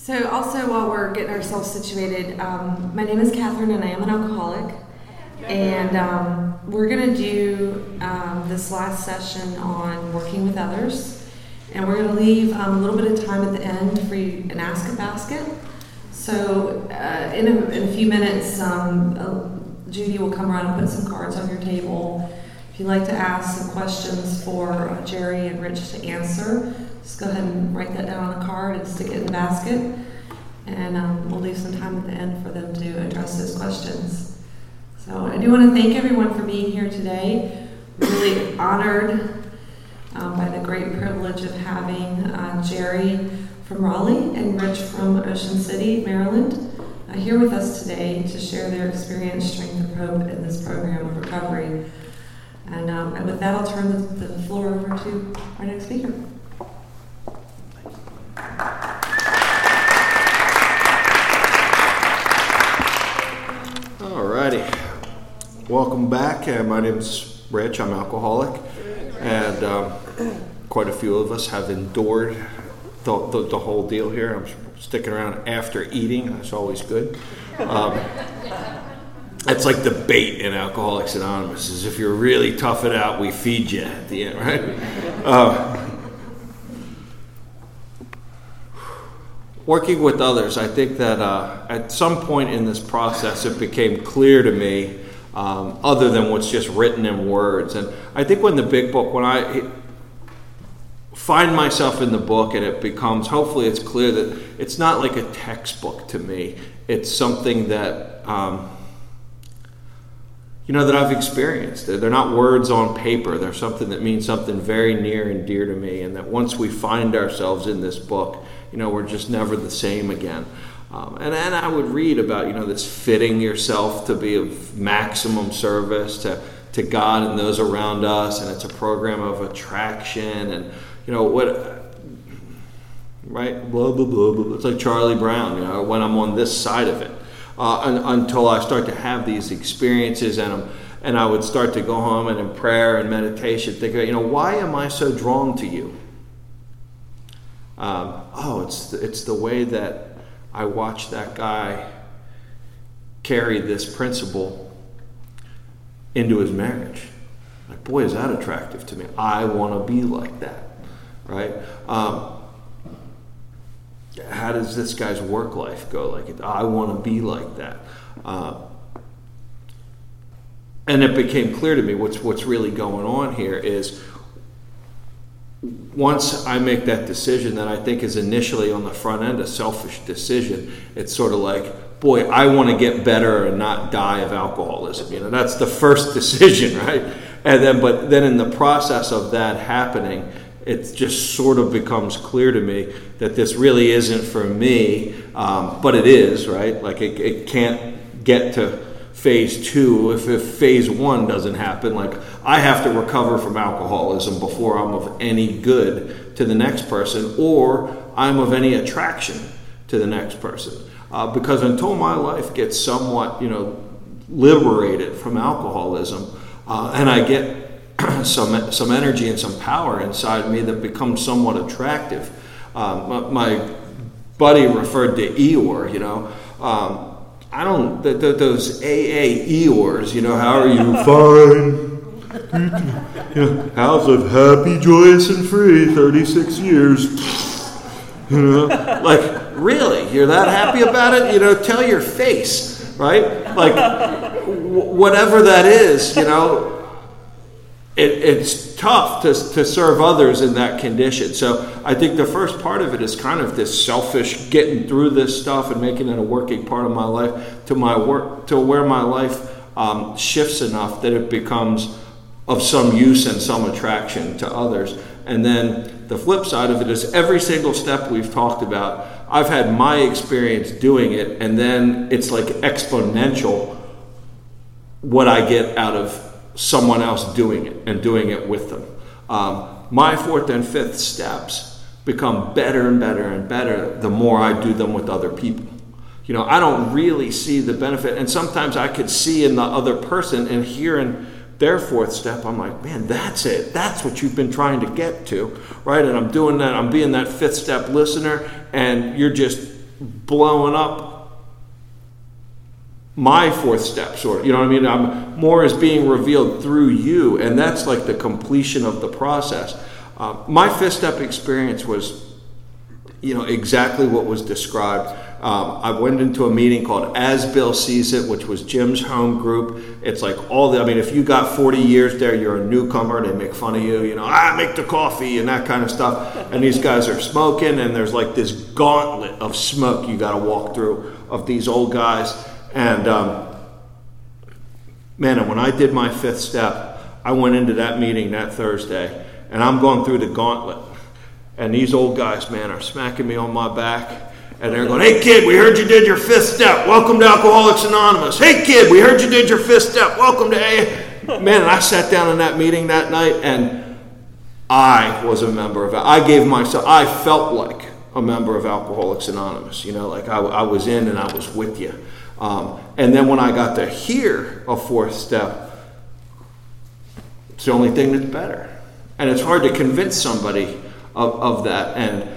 So also while we're getting ourselves situated, my name is Catherine and I am an alcoholic. And we're going to do this last session on working with others. And we're going to leave a little bit of time at the end for you an Ask a Basket. So in a few minutes, Judy will come around and put some cards on your table. If you'd like to ask some questions for Jerry and Rich to answer, just go ahead and write that down on a card and stick it in the basket. And we'll leave some time at the end for them to address those questions. So I do want to thank everyone for being here today. Really honored by the great privilege of having Jerry from Raleigh and Rich from Ocean City, Maryland, here with us today to share their experience, strength, and hope in this program of recovery. And with that, I'll turn the floor over to our next speaker. Alrighty. Welcome back. My name's Rich. I'm alcoholic. And quite a few of us have endured the whole deal here. I'm sticking around after eating. That's always good. That's like the bait in Alcoholics Anonymous, is if you're really tough it out, we feed you at the end, right? Working with others, I think that at some point in this process, it became clear to me, other than what's just written in words. And I think when I find myself in the book and it becomes, hopefully it's clear that it's not like a textbook to me. It's something that, that I've experienced. They're not words on paper. They're something that means something very near and dear to me. And that once we find ourselves in this book, we're just never the same again. And I would read about, this fitting yourself to be of maximum service to God and those around us. And it's a program of attraction and, right? Blah, blah, blah, blah. It's like Charlie Brown, when I'm on this side of it. Until I start to have these experiences and I would start to go home and in prayer and meditation think, why am I so drawn to you? It's the way that I watched that guy carry this principle into his marriage. Like, boy, is that attractive to me. I want to be like that, right? How does this guy's work life go? Like, I want to be like that. And it became clear to me what's really going on here is once I make that decision that I think is initially on the front end a selfish decision, it's sort of like, boy, I want to get better and not die of alcoholism. That's the first decision, right? But then in the process of that happening, it just sort of becomes clear to me that this really isn't for me, but it is, right? Like it can't get to phase 2 if phase 1 doesn't happen. Like I have to recover from alcoholism before I'm of any good to the next person or I'm of any attraction to the next person. Because until my life gets somewhat, liberated from alcoholism, and I get some energy and some power inside me that becomes somewhat attractive. My buddy referred to Eeyore, I don't, those AA Eeyores, how are you? Fine. How's of happy, joyous, and free, 36 years. Like, really? You're that happy about it? Tell your face, right? Like, whatever that is, it's tough to serve others in that condition. So I think the first part of it is kind of this selfish getting through this stuff and making it a working part of my life to where my life shifts enough that it becomes of some use and some attraction to others. And then the flip side of it is every single step we've talked about, I've had my experience doing it, and then it's like exponential what I get out of someone else doing it and doing it with them. My 4th and 5th steps become better and better and better the more I do them with other people. I don't really see the benefit, and sometimes I could see in the other person and hear in their 4th step, I'm like, man, that's it. That's what you've been trying to get to, right? And I'm doing that. I'm being that 5th step listener, and you're just blowing up my fourth step, sort of. You know what I mean? More is being revealed through you, and that's like the completion of the process. My fifth step experience was, exactly what was described. I went into a meeting called As Bill Sees It, which was Jim's home group. It's like if you got 40 years there, you're a newcomer. They make fun of you, make the coffee and that kind of stuff. And these guys are smoking, and there's like this gauntlet of smoke you got to walk through of these old guys. And and when I did my fifth step, I went into that meeting that Thursday, and I'm going through the gauntlet. And these old guys, man, are smacking me on my back. And they're going, "Hey, kid, we heard you did your fifth step. Welcome to Alcoholics Anonymous. Hey, kid, we heard you did your fifth step. Welcome to AA." Man, and I sat down in that meeting that night, and I was a member of it. I felt like a member of Alcoholics Anonymous. Like I was in and I was with you. And then when I got to hear a fourth step, it's the only thing that's better. And it's hard to convince somebody of that. And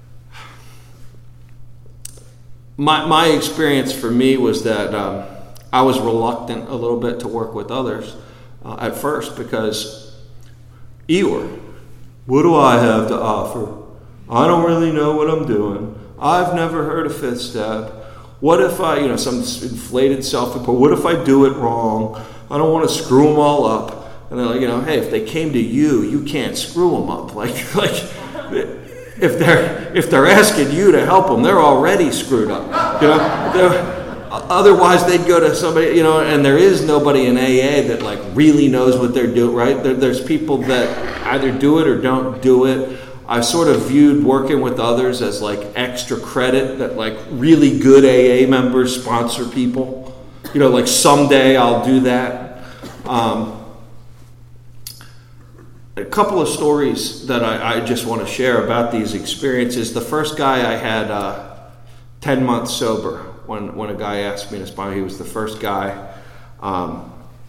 my experience for me was that I was reluctant a little bit to work with others at first, because Eeyore, what do I have to offer? I don't really know what I'm doing. I've never heard of fifth step. What if I, some inflated self-report, what if I do it wrong? I don't want to screw them all up. And they're like, hey, if they came to you, you can't screw them up. Like if they're asking you to help them, they're already screwed up. Otherwise, they'd go to somebody, and there is nobody in AA that like really knows what they're doing, right? There's people that either do it or don't do it. I sort of viewed working with others as like extra credit, that like really good AA members sponsor people. Like someday I'll do that. A couple of stories that I just want to share about these experiences. The first guy I had 10 months sober when a guy asked me to sponsor. He was the first guy, and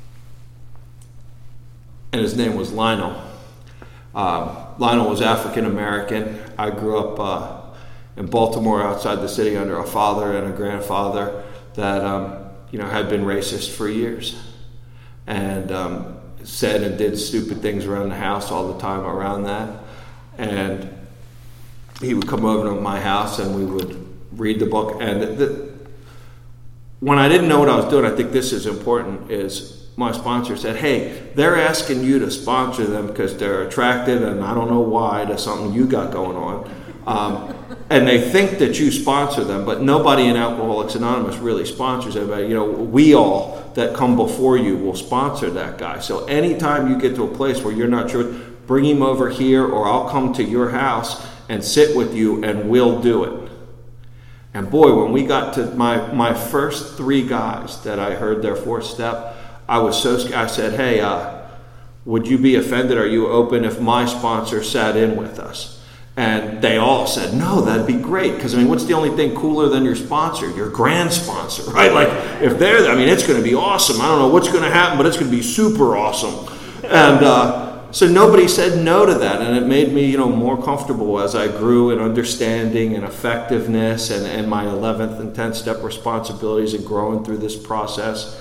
his name was Lionel. Lionel was African American. I grew up in Baltimore, outside the city, under a father and a grandfather that had been racist for years, and said and did stupid things around the house all the time around that. And he would come over to my house and we would read the book. And when I didn't know what I was doing, I think this is important, is my sponsor said, "Hey, they're asking you to sponsor them because they're attracted, and I don't know why, to something you got going on. And they think that you sponsor them, but nobody in Alcoholics Anonymous really sponsors anybody. We all that come before you will sponsor that guy. So anytime you get to a place where you're not sure, bring him over here, or I'll come to your house and sit with you, and we'll do it." And boy, when we got to my first three guys that I heard their fourth step, I was so scared. I said, "Hey, would you be offended? Are you open if my sponsor sat in with us?" And they all said, "No, that'd be great." Because, what's the only thing cooler than your sponsor? Your grand sponsor, right? Like, if they're there, it's going to be awesome. I don't know what's going to happen, but it's going to be super awesome. And so nobody said no to that. And it made me, more comfortable as I grew in understanding and effectiveness and my 11th and 10th step responsibilities and growing through this process.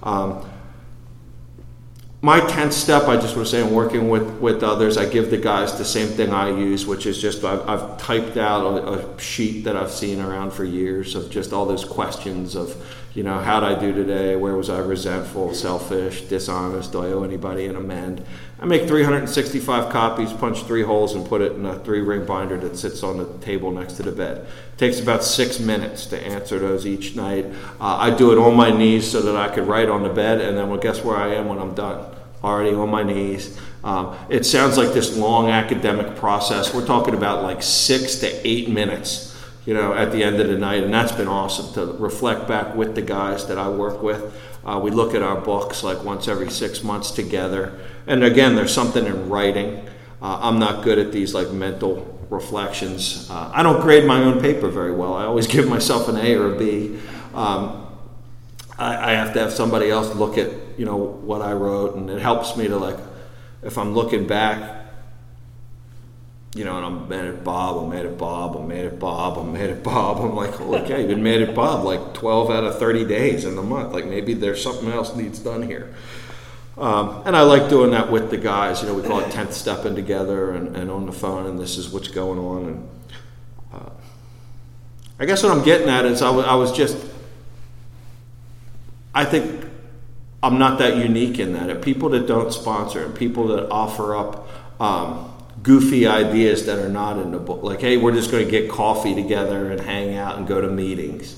My 10th step, I just want to say, I'm working with others. I give the guys the same thing I use, which is just I've typed out a sheet that I've seen around for years of just all those questions of, how'd I do today? Where was I resentful, selfish, dishonest? Do I owe anybody an amend? I make 365 copies, punch 3 holes, and put it in a 3-ring binder that sits on the table next to the bed. It takes about 6 minutes to answer those each night. I do it on my knees so that I could write on the bed, and then guess where I am when I'm done? Already on my knees. It sounds like this long academic process. We're talking about like 6 to 8 minutes, at the end of the night, and that's been awesome to reflect back with the guys that I work with. We look at our books like once every 6 months together, and again, there's something in writing. I'm not good at these like mental reflections. I don't grade my own paper very well. I always give myself an A or a B. I have to have somebody else look at what I wrote, and it helps me to, like, if I'm looking back, and I'm mad at Bob, I'm mad at Bob, I'm mad at Bob, I'm mad at Bob. I'm like, okay, you've been mad at Bob like 12 out of 30 days in the month. Like maybe there's something else needs done here. And I like doing that with the guys. We call it 10th stepping together and on the phone, and this is what's going on. And I guess what I'm getting at is I think I'm not that unique in that. People that don't sponsor and people that offer up goofy ideas that are not in the book, like, hey, we're just going to get coffee together and hang out and go to meetings.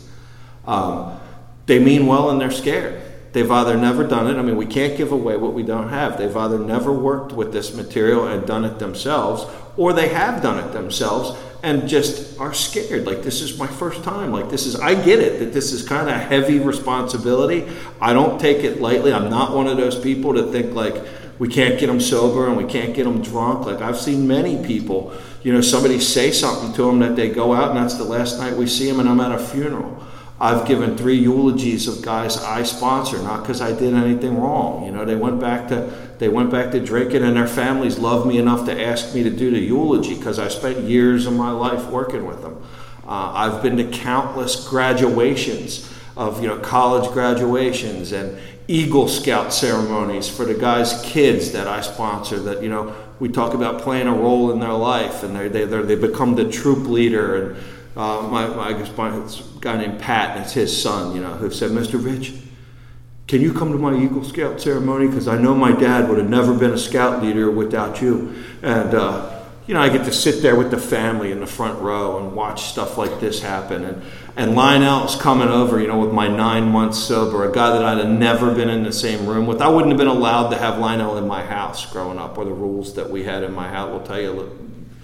They mean well and they're scared. They've either never done it. I mean, we can't give away what we don't have. They've either never worked with this material and done it themselves, or they have done it themselves and just are scared. Like, this is my first time. Like, I get it, that this is kind of heavy responsibility. I don't take it lightly. I'm not one of those people that think, like, we can't get them sober and we can't get them drunk. Like, I've seen many people, somebody say something to them that they go out and that's the last night we see them, and I'm at a funeral. I've given 3 eulogies of guys I sponsor, not because I did anything wrong. They went back to drinking, and their families loved me enough to ask me to do the eulogy because I spent years of my life working with them. I've been to countless graduations of college graduations and Eagle Scout ceremonies for the guys' kids that I sponsor. That we talk about playing a role in their life, and they become the troop leader. And my guy named Pat, and it's his son, who said, Mr. Rich, can you come to my Eagle Scout ceremony? Because I know my dad would have never been a scout leader without you. And, I get to sit there with the family in the front row and watch stuff like this happen. And Lionel's coming over, with my 9 months sober, a guy that I'd have never been in the same room with. I wouldn't have been allowed to have Lionel in my house growing up, or the rules that we had in my house will tell you,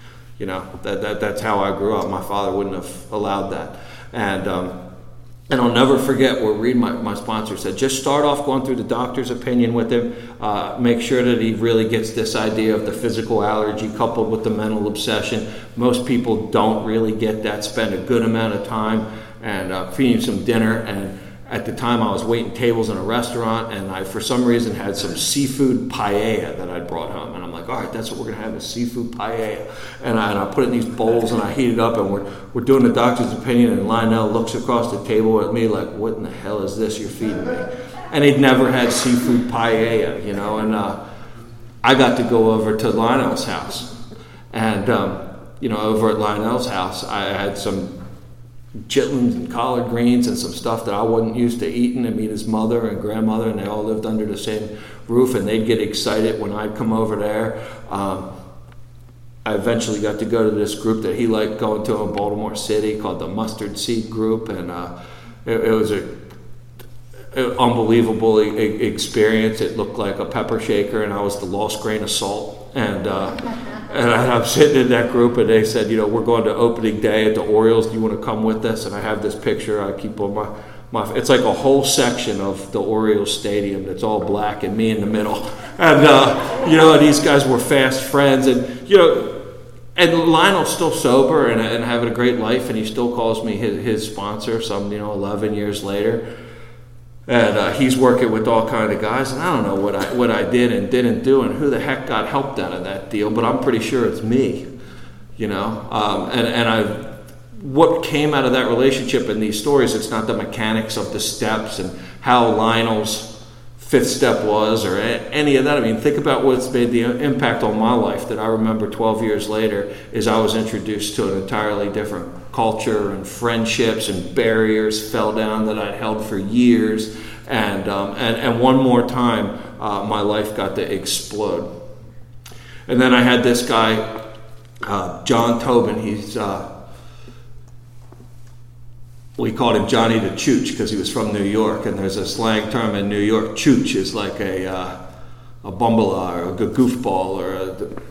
that's how I grew up. My father wouldn't have allowed that. And I'll never forget where Reed, my sponsor, said, just start off going through the doctor's opinion with him. Make sure that he really gets this idea of the physical allergy coupled with the mental obsession. Most people don't really get that. Spend a good amount of time and feeding some dinner. And at the time, I was waiting tables in a restaurant, and I, for some reason, had some seafood paella that I brought home. And I'm like, all right, that's what we're going to have, is seafood paella. And I put it in these bowls, and I heat it up, and we're doing the doctor's opinion, and Lionel looks across the table at me like, what in the hell is this you're feeding me? And he'd never had seafood paella, and I got to go over to Lionel's house. And, over at Lionel's house, I had some chitlins and collard greens and some stuff that I wasn't used to eating, and meet his mother and grandmother, and they all lived under the same roof, and they'd get excited when I'd come over there. I eventually got to go to this group that he liked going to in Baltimore City called the Mustard Seed Group, and it was an unbelievable experience. It looked like a pepper shaker, and I was the lost grain of salt. And I'm sitting in that group, and they said, we're going to opening day at the Orioles. Do you want to come with us? And I have this picture I keep on my it's like a whole section of the Orioles stadium that's all black and me in the middle. And, these guys were fast friends. And, and Lionel's still sober and having a great life, and he still calls me his sponsor some, 11 years later. And he's working with all kind of guys, and I don't know what I did and didn't do, and who the heck got helped out of that deal, but I'm pretty sure it's me, what came out of that relationship in these stories, it's not the mechanics of the steps and how Lionel's 5th step was or any of that. I mean, think about what's made the impact on my life that I remember 12 years later is I was introduced to an entirely different culture, and friendships and barriers fell down that I'd held for years, and one more time my life got to explode. And then I had this guy, John Tobin. He's we called him Johnny the Chooch because he was from New York, and there's a slang term in New York. Chooch is like a bumblebee or a goofball or a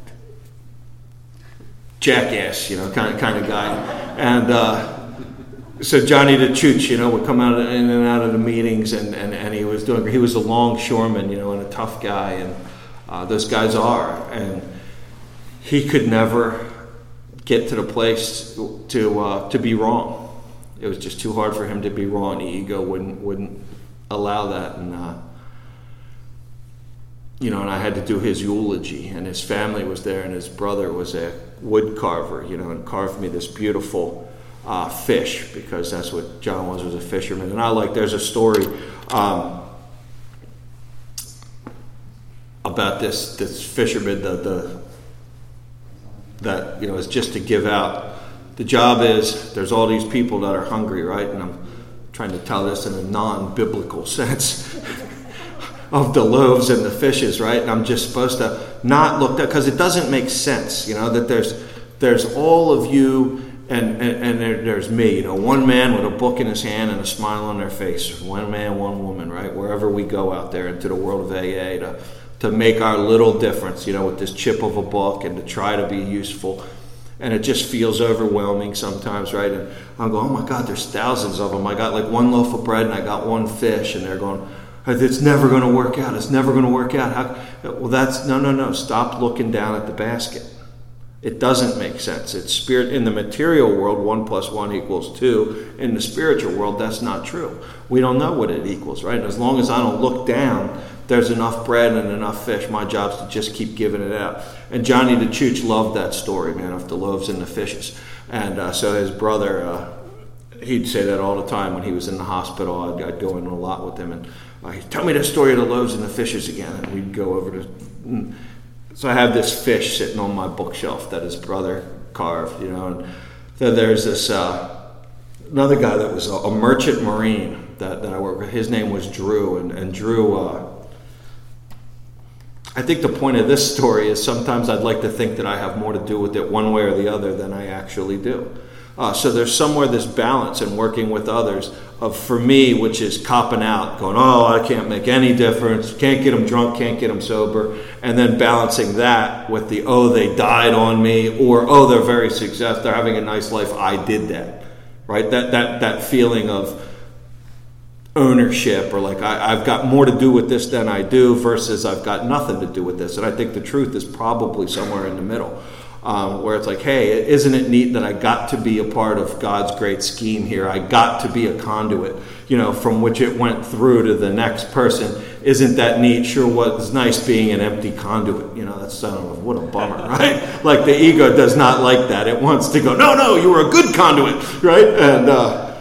jackass, kind of guy. And so Johnny the Chooch, would come out in and out of the meetings, and he was a longshoreman, and a tough guy, and those guys are. And he could never get to the place to be wrong. It was just too hard for him to be wrong. The ego wouldn't allow that. And and I had to do his eulogy, and his family was there, and his brother was a wood carver, and carved me this beautiful fish, because that's what John was a fisherman. And there's a story about this fisherman that is just to give out. The job is, there's all these people that are hungry, right? And I'm trying to tell this in a non-biblical sense of the loaves and the fishes, right? And I'm just supposed to not look at, because it doesn't make sense, that there's all of you and there's me, one man with a book in his hand and a smile on their face, one man, one woman, right? Wherever we go out there into the world of AA to make our little difference, with this chip of a book, and to try to be useful. And it just feels overwhelming sometimes, right? And I'm going, oh my God, there's thousands of them. I got like one loaf of bread and I got one fish, and they're going, it's never going to work out. It's never going to work out. Well, that's, no. Stop looking down at the basket. It doesn't make sense. It's spirit. In the material world, 1 + 1 = 2. In the spiritual world, that's not true. We don't know what it equals, right? And as long as I don't look down, there's enough bread and enough fish. My job's to just keep giving it out. And Johnny the Chooch loved that story, man, of the loaves and the fishes. And so his brother, he'd say that all the time when he was in the hospital. I'd go in a lot with him, and he'd tell me the story of the loaves and the fishes again. And we'd go over to... So I have this fish sitting on my bookshelf that his brother carved, and then there's this another guy that was a merchant marine that I worked with. His name was Drew, and Drew, I think the point of this story is sometimes I'd like to think that I have more to do with it one way or the other than I actually do. So there's somewhere this balance in working with others of, for me, which is copping out, going, I can't make any difference, can't get them drunk, can't get them sober, and then balancing that with the, they died on me, or, they're very successful, they're having a nice life, I did that, right? That feeling of ownership, or like I've got more to do with this than I do, versus I've got nothing to do with this. And I think the truth is probably somewhere in the middle. Where it's like, hey, isn't it neat that I got to be a part of God's great scheme here? I got to be a conduit, from which it went through to the next person. Isn't that neat? Sure was nice being an empty conduit. That's, I don't know, what a bummer, right? Like the ego does not like that. It wants to go, no, you were a good conduit, right? And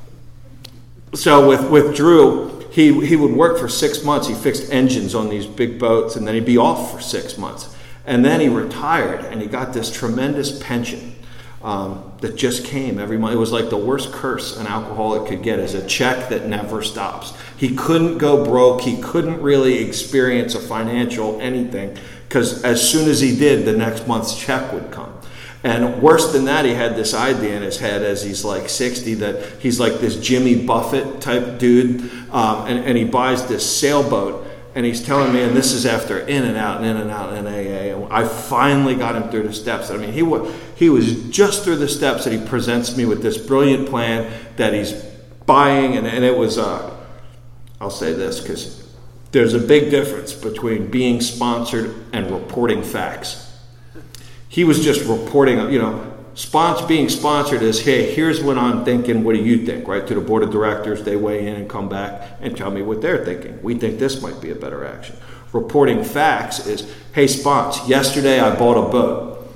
so with Drew, he would work for 6 months. He fixed engines on these big boats, and then he'd be off for 6 months. And then he retired, and he got this tremendous pension that just came every month. It was like the worst curse an alcoholic could get, is a check that never stops. He couldn't go broke. He couldn't really experience a financial anything, because as soon as he did, the next month's check would come. And worse than that, he had this idea in his head as he's like 60 that he's like this Jimmy Buffett type dude, and he buys this sailboat. And he's telling me, and this is after in and out in AA, and I finally got him through the steps. I mean, he was just through the steps, and he presents me with this brilliant plan that he's buying, and it was, I'll say this, because there's a big difference between being sponsored and reporting facts. He was just reporting, being sponsored is, hey, here's what I'm thinking, what do you think, right? To the board of directors, they weigh in and come back and tell me what they're thinking. We think this might be a better action. Reporting facts is, hey, spons, yesterday I bought a boat.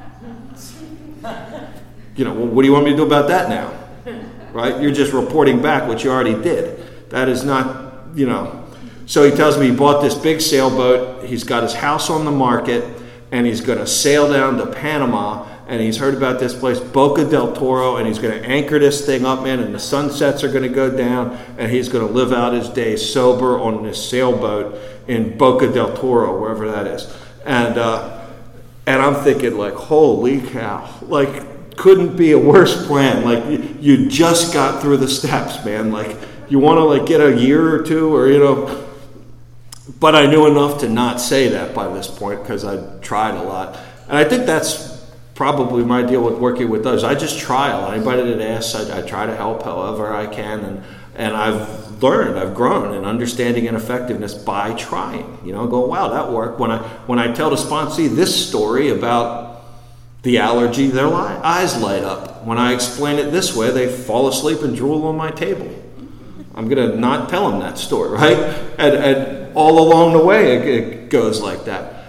What do you want me to do about that now? Right? You're just reporting back what you already did. That is not, So he tells me he bought this big sailboat, he's got his house on the market, and he's going to sail down to Panama. And he's heard about this place, Boca del Toro, and he's going to anchor this thing up, man, and the sunsets are going to go down, and he's going to live out his days sober on this sailboat in Boca del Toro, wherever that is. And I'm thinking, like, holy cow, like, couldn't be a worse plan. Like, you just got through the steps, man. Like, you want to, like, get a year or two, or, But I knew enough to not say that by this point, because I tried a lot. And I think that's probably my deal with working with others. I just try a lot. Anybody that asks, I try to help however I can, and I've grown in understanding and effectiveness by trying. Go, wow, that worked. When I tell the sponsee this story about the allergy, their eyes light up. When I explain it this way, they fall asleep and drool on my table. I'm gonna not tell them that story, right? And all along the way, goes like that.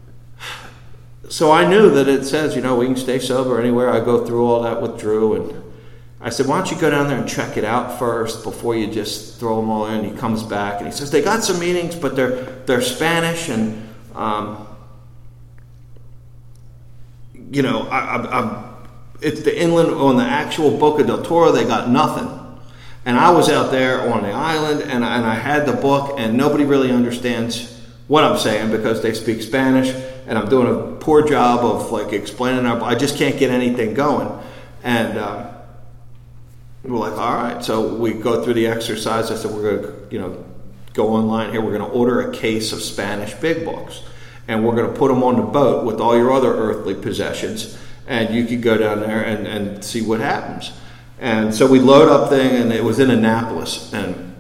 So I knew that it says, we can stay sober anywhere. I go through all that with Drew, and I said, why don't you go down there and check it out first before you just throw them all in? He comes back and he says, they got some meetings, but they're Spanish, and it's the inland on the actual Boca del Toro. They got nothing. And I was out there on the island, and I had the book, and nobody really understands what I'm saying because they speak Spanish, and I'm doing a poor job of explaining. I just can't get anything going. And we're like, all right. So we go through the exercise. I said, we're going to, go online here. We're going to order a case of Spanish big books, and we're going to put them on the boat with all your other earthly possessions, and you could go down there and see what happens. And so we load up thing, and it was in Annapolis, and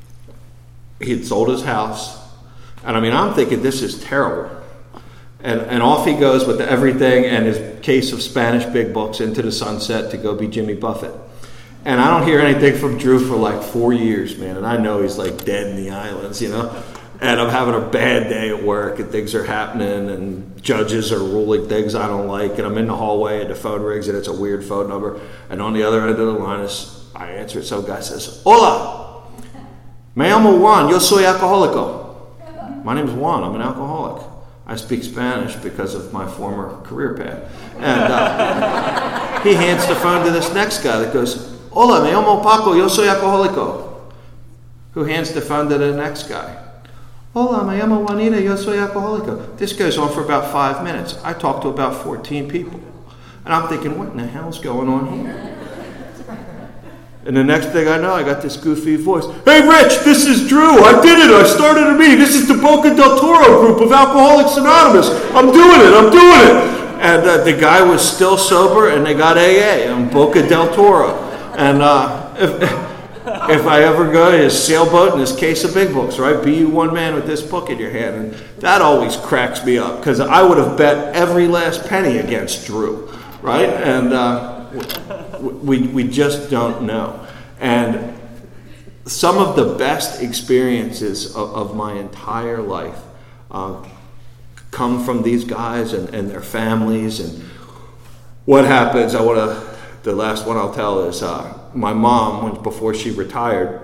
he had sold his house. And I'm thinking, this is terrible. And off he goes with everything and his case of Spanish big books into the sunset to go be Jimmy Buffett. And I don't hear anything from Drew for 4 years, man. And I know he's dead in the islands, And I'm having a bad day at work, and things are happening, and judges are ruling things I don't like. And I'm in the hallway, and the phone rings, and it's a weird phone number. And on the other end of the line, I answer it. Some guy says, "Hola, me llamo Juan. Yo soy alcohólico." My name is Juan. I'm an alcoholic. I speak Spanish because of my former career path. And he hands the phone to this next guy that goes, "Hola, me llamo Paco. Yo soy alcohólico." Who hands the phone to the next guy. "Hola, me llamo Juanita, yo soy alcohólico." This goes on for about 5 minutes. I talked to about 14 people. And I'm thinking, what in the hell's going on here? And the next thing I know, I got this goofy voice. "Hey, Rich, this is Drew. I did it. I started a meeting. This is the Boca del Toro group of Alcoholics Anonymous. I'm doing it. And the guy was still sober, and they got AA on Boca del Toro. And if I ever go to his sailboat and his case of big books, right? Be you one man with this book in your hand. And that always cracks me up, because I would have bet every last penny against Drew, right? And we just don't know. And some of the best experiences of my entire life come from these guys and their families. And what happens, the last one I'll tell is my mom, before she retired,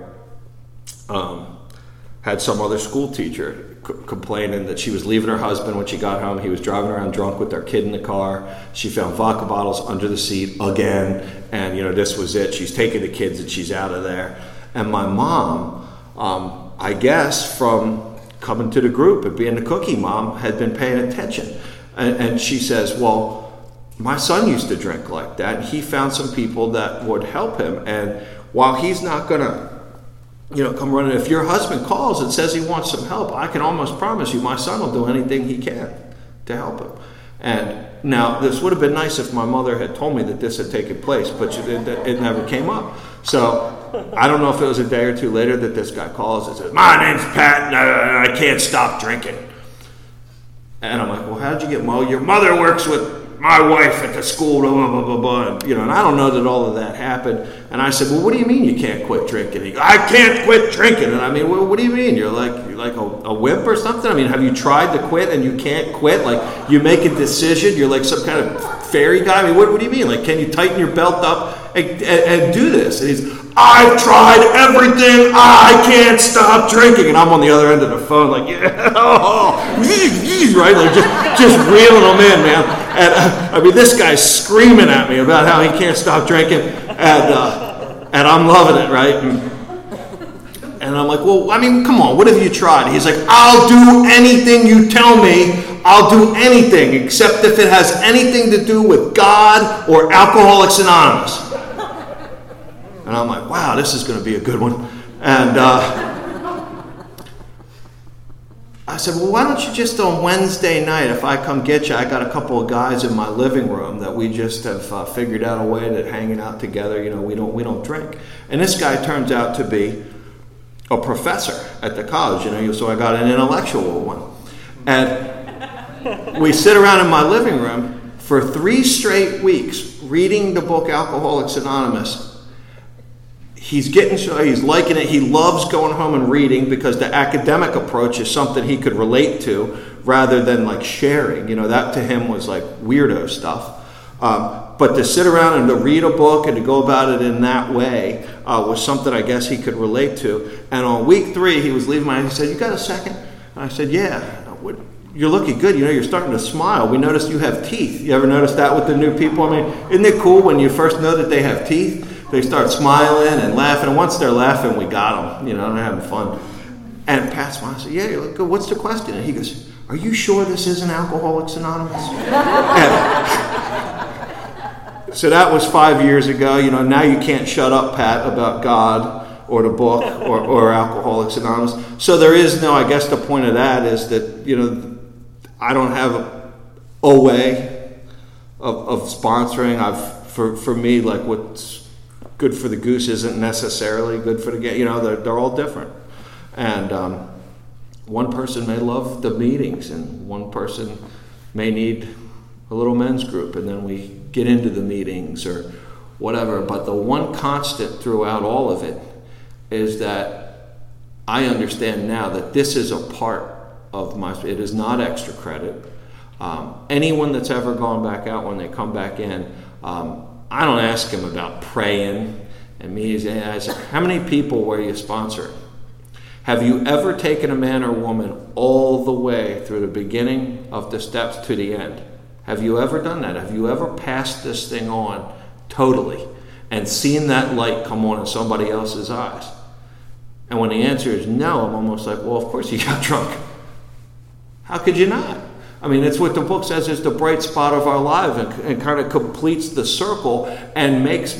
had some other school teacher complaining that she was leaving her husband when she got home. He was driving around drunk with their kid in the car. She found vodka bottles under the seat again, and this was it. She's taking the kids and she's out of there. And my mom, I guess from coming to the group and being the cookie mom, had been paying attention. And she says, well, my son used to drink like that. He found some people that would help him. And while he's not going to, come running, if your husband calls and says he wants some help, I can almost promise you my son will do anything he can to help him. And now, this would have been nice if my mother had told me that this had taken place, but it never came up. So I don't know if it was a day or two later that this guy calls and says, "My name's Pat, and I can't stop drinking." And I'm like, "Well, how did you get your mother works with my wife at the school, blah, blah, blah, blah, blah." And I don't know that all of that happened. And I said, "Well, what do you mean you can't quit drinking?" He goes, "I can't quit drinking." And I mean, well, what do you mean? You're like a wimp or something? I mean, have you tried to quit and you can't quit? Like, you make a decision, you're like some kind of fairy guy? I mean, what do you mean? Like, can you tighten your belt up and do this? And he's, "I've tried everything. I can't stop drinking." And I'm on the other end of the phone like, yeah, right? Like just reeling them in, man. And this guy's screaming at me about how he can't stop drinking, and I'm loving it, right? And I'm like, "Well, I mean, come on, what have you tried?" And he's like, "I'll do anything you tell me. I'll do anything, except if it has anything to do with God or Alcoholics Anonymous." And I'm like, wow, this is going to be a good one. And I said, "Well, why don't you just on Wednesday night, if I come get you, I got a couple of guys in my living room that we just have figured out a way that hanging out together, we don't drink." And this guy turns out to be a professor at the college, so I got an intellectual one. And we sit around in my living room for 3 straight weeks reading the book Alcoholics Anonymous. he's liking it. He loves going home and reading because the academic approach is something he could relate to rather than like sharing. That to him was like weirdo stuff. But to sit around and to read a book and to go about it in that way was something I guess he could relate to. And on week 3, he was leaving my house. He said, "You got a second?" And I said, "Yeah." "You're looking good. You're starting to smile. We noticed you have teeth." You ever notice that with the new people? I mean, isn't it cool when you first know that they have teeth? They start smiling and laughing. And once they're laughing, we got them. They're having fun. And Pat smiled. I said, "Yeah, you look good. What's the question?" And he goes, "Are you sure this isn't Alcoholics Anonymous?" So that was 5 years ago. Now you can't shut up, Pat, about God or the book or Alcoholics Anonymous. So there is no, I guess the point of that is that, I don't have a way of sponsoring. For me, like what's good for the goose isn't necessarily good for the game. They're all different. And one person may love the meetings, and one person may need a little men's group, and then we get into the meetings or whatever. But the one constant throughout all of it is that I understand now that this is a part of it is not extra credit. Anyone that's ever gone back out, when they come back in, I don't ask them about praying and me. I say, "How many people were you sponsoring? Have you ever taken a man or woman all the way through the beginning of the steps to the end? Have you ever done that? Have you ever passed this thing on totally and seen that light come on in somebody else's eyes?" And when the answer is no, I'm almost like, well, of course you got drunk. How could you not? I mean, it's what the book says is the bright spot of our life, and kind of completes the circle and makes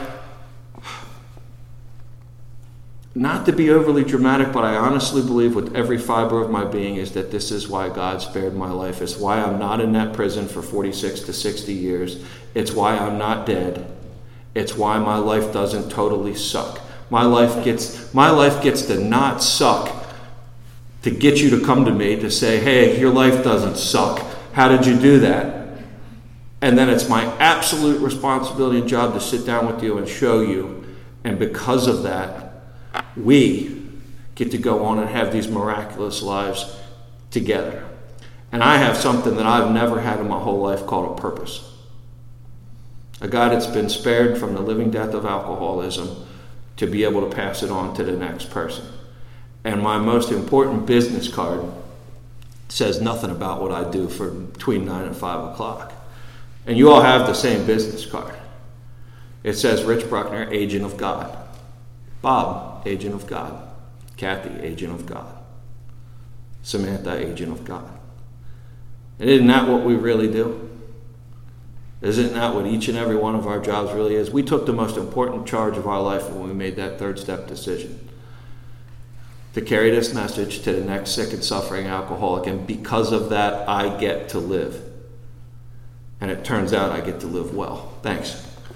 not to be overly dramatic, but I honestly believe with every fiber of my being is that this is why God spared my life. It's why I'm not in that prison for 46 to 60 years. It's why I'm not dead. It's why my life doesn't totally suck. My life gets to not suck to get you to come to me to say, "Hey, your life doesn't suck. How did you do that?" And then it's my absolute responsibility and job to sit down with you and show you. And because of that, we get to go on and have these miraculous lives together. And I have something that I've never had in my whole life called a purpose. A guy that's been spared from the living death of alcoholism to be able to pass it on to the next person. And my most important business card says nothing about what I do for between 9 and 5 o'clock. And you all have the same business card. It says Rich Bruckner, Agent of God. Bob, Agent of God. Kathy, Agent of God. Samantha, Agent of God. And isn't that what we really do? Isn't that what each and every one of our jobs really is? We took the most important charge of our life when we made that third step decision. To carry this message to the next sick and suffering alcoholic. And because of that, I get to live. And it turns out I get to live well. Thanks.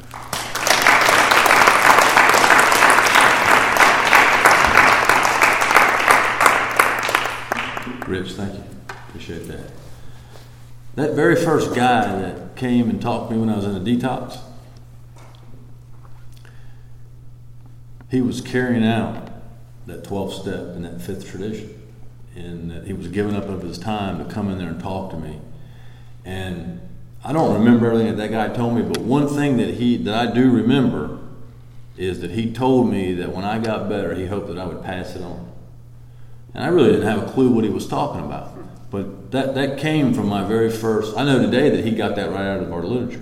Rich, thank you. Appreciate that. That very first guy that came and talked to me when I was in a detox, he was carrying out that 12th step and that 5th tradition. And that he was giving up of his time to come in there and talk to me. And I don't remember everything that guy told me, but one thing that I do remember is that he told me that when I got better, he hoped that I would pass it on. And I really didn't have a clue what he was talking about. But that came from my very first. I know today that he got that right out of our literature.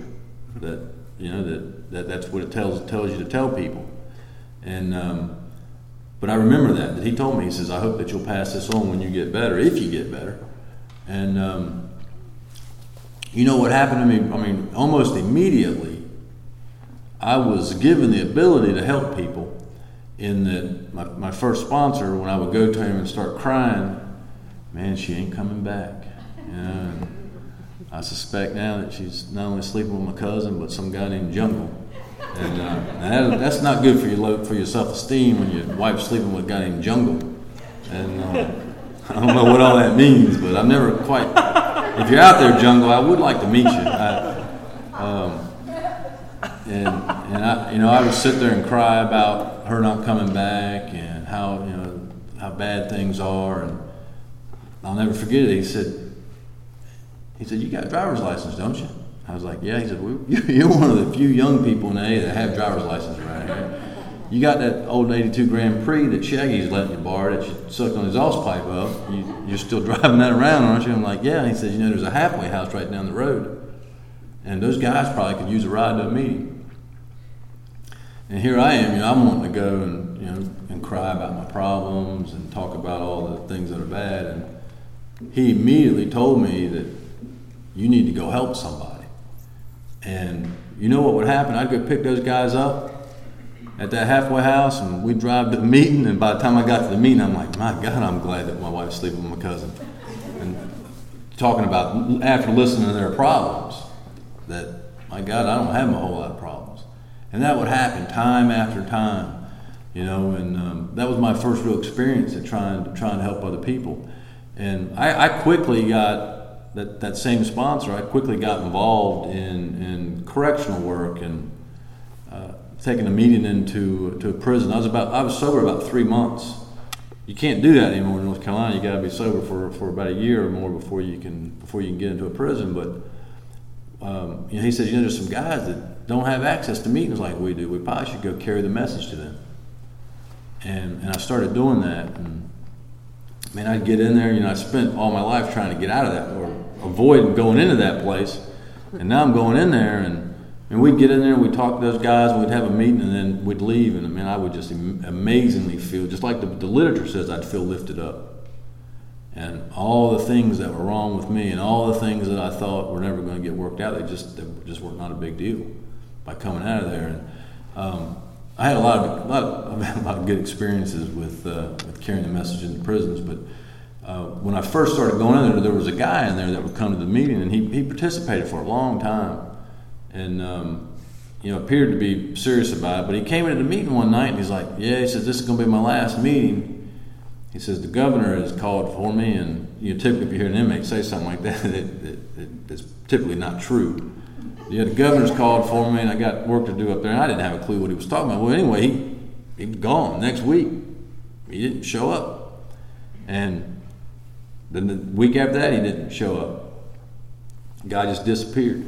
That's what it tells you to tell people. And but I remember that he told me. He says, "I hope that you'll pass this on when you get better, if you get better." And you know what happened to me? I mean, almost immediately, I was given the ability to help people. In that my first sponsor, when I would go to him and start crying, man, she ain't coming back. And I suspect now that she's not only sleeping with my cousin, but some guy named Jungle. And that's not good for your self-esteem when your wife's sleeping with a guy named Jungle. And I don't know what all that means, but I've never quite. If you're out there, Jungle, I would like to meet you. I would sit there and cry about about her not coming back and how bad things are. And I'll never forget it. He said, "You got a driver's license, don't you?" I was like, "Yeah." He said, "You're one of the few young people in A that have driver's license around here. You got that old 82 Grand Prix that Shaggy's letting you borrow that you sucked on his exhaust pipe up. You're still driving that around, aren't you?" I'm like, "Yeah." And he said, "There's a halfway house right down the road. And those guys probably could use a ride to a meeting." And here I am, I'm wanting to go and cry about my problems and talk about all the things that are bad. And he immediately told me that you need to go help somebody. And you know what would happen? I'd go pick those guys up at that halfway house, and we'd drive to the meeting. And by the time I got to the meeting, I'm like, my God, I'm glad that my wife's sleeping with my cousin. And talking about, after listening to their problems, that, my God, I don't have a whole lot of problems. And that would happen time after time, and that was my first real experience at trying to help other people. And I quickly got, that same sponsor, I quickly got involved in correctional work and taking a meeting into a prison. I was sober about 3 months. You can't do that anymore in North Carolina. You got to be sober for about a year or more before you can get into a prison. But he says, there's some guys that don't have access to meetings like we do. We probably should go carry the message to them. And I started doing that. And I'd get in there. I spent all my life trying to get out of that or avoid going into that place. And now I'm going in there, and we'd get in there, and we'd talk to those guys, and we'd have a meeting, and then we'd leave. And I would just amazingly feel, just like the literature says, I'd feel lifted up. And all the things that were wrong with me and all the things that I thought were never going to get worked out, they just were not a big deal by coming out of there. And I had a lot of good experiences with carrying the message into prisons. But when I first started going in there was a guy in there that would come to the meeting, and he participated for a long time, and appeared to be serious about it. But he came into the meeting one night, and he's like, "Yeah," he says, "this is going to be my last meeting." He says, "The governor has called for me," and typically if you hear an inmate say something like that, it's typically not true. "Yeah, the governor's called for me, and I got work to do up there." And I didn't have a clue what he was talking about. Well, anyway, he was gone next week. He didn't show up. And then the week after that, he didn't show up. The guy just disappeared.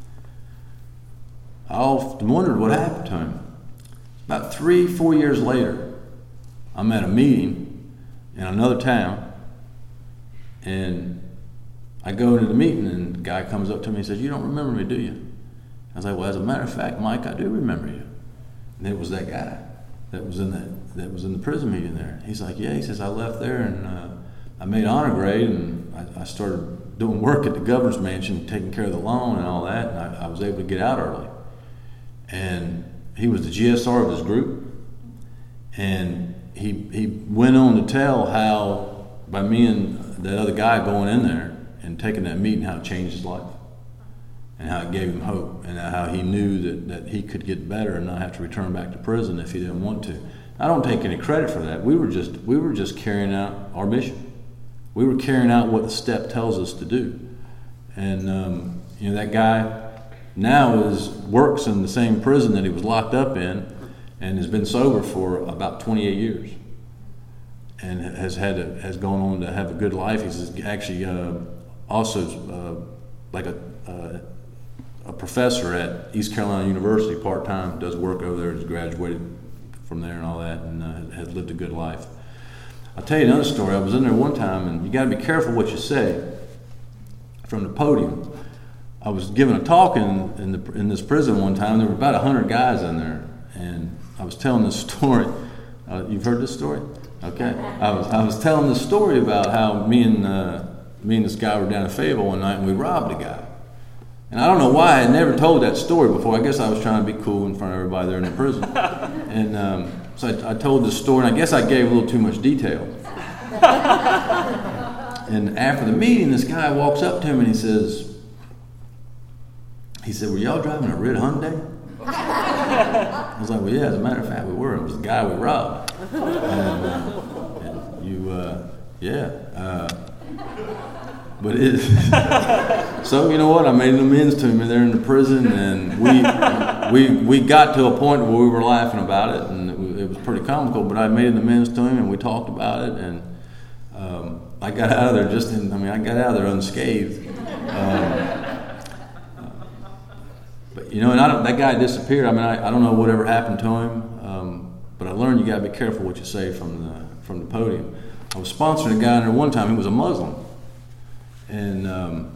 I often wondered what happened to him. About 3-4 years later, I'm at a meeting in another town, and I go into the meeting, and the guy comes up to me and says, "You don't remember me, do you?" I was like, "Well, as a matter of fact, Mike, I do remember you." And it was that guy that was in the prison meeting there. He's like, "Yeah," he says, "I left there, and I made honor grade, and I started doing work at the governor's mansion, taking care of the loan and all that, and I was able to get out early." And he was the GSR of his group, and he went on to tell how, by me and that other guy going in there and taking that meeting, how it changed his life and how it gave him hope and how he knew that he could get better and not have to return back to prison if he didn't want to. I don't take any credit for that. We were just carrying out our mission. We were carrying out what the step tells us to do. And that guy now works in the same prison that he was locked up in, and has been sober for about 28 years, and has gone on to have a good life. He's actually also like a professor at East Carolina University part-time, does work over there, has graduated from there and all that, and has lived a good life. I'll tell you another story. I was in there one time, and you got to be careful what you say from the podium. I was giving a talk in this prison one time. There were about 100 guys in there, and I was telling this story. You've heard this story? Okay. I was telling this story about how me and this guy were down in Fayetteville one night, and we robbed a guy. And I don't know why I had never told that story before. I guess I was trying to be cool in front of everybody there in the prison. And so I told this story, and I guess I gave a little too much detail. And after the meeting, this guy walks up to him and he said, "Were y'all driving a red Hyundai?" I was like, "Well, yeah, as a matter of fact, we were. It was the guy we robbed." But so you know what? I made amends to him there in the prison, and we got to a point where we were laughing about it, and it was pretty comical, but I made an amends to him, and we talked about it, and I got out of there I got out of there unscathed. But and that guy disappeared. I don't know whatever happened to him, but I learned you got to be careful what you say from the podium. I was sponsoring a guy in there one time. He was a Muslim, and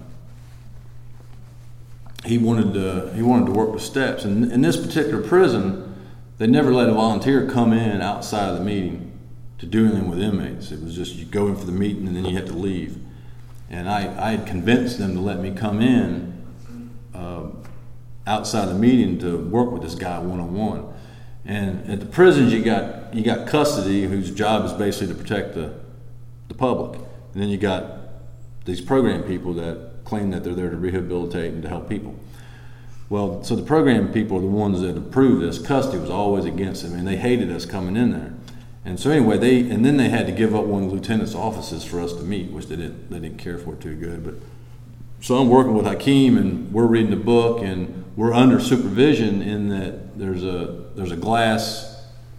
he wanted to work the steps. And in this particular prison, they never let a volunteer come in outside of the meeting to do anything with inmates. It was just you go in for the meeting and then you had to leave. And I had convinced them to let me come in outside the meeting to work with this guy one-on-one. And at the prisons, you got custody, whose job is basically to protect the public, and then you got these program people that claim that they're there to rehabilitate and to help people. Well, so the program people are the ones that approved this. Custody was always against them, and they hated us coming in there. And so anyway, then they had to give up one of the lieutenant's offices for us to meet, which they didn't care for too good. But so I'm working with Hakeem, and we're reading the book, and we're under supervision in that there's a glass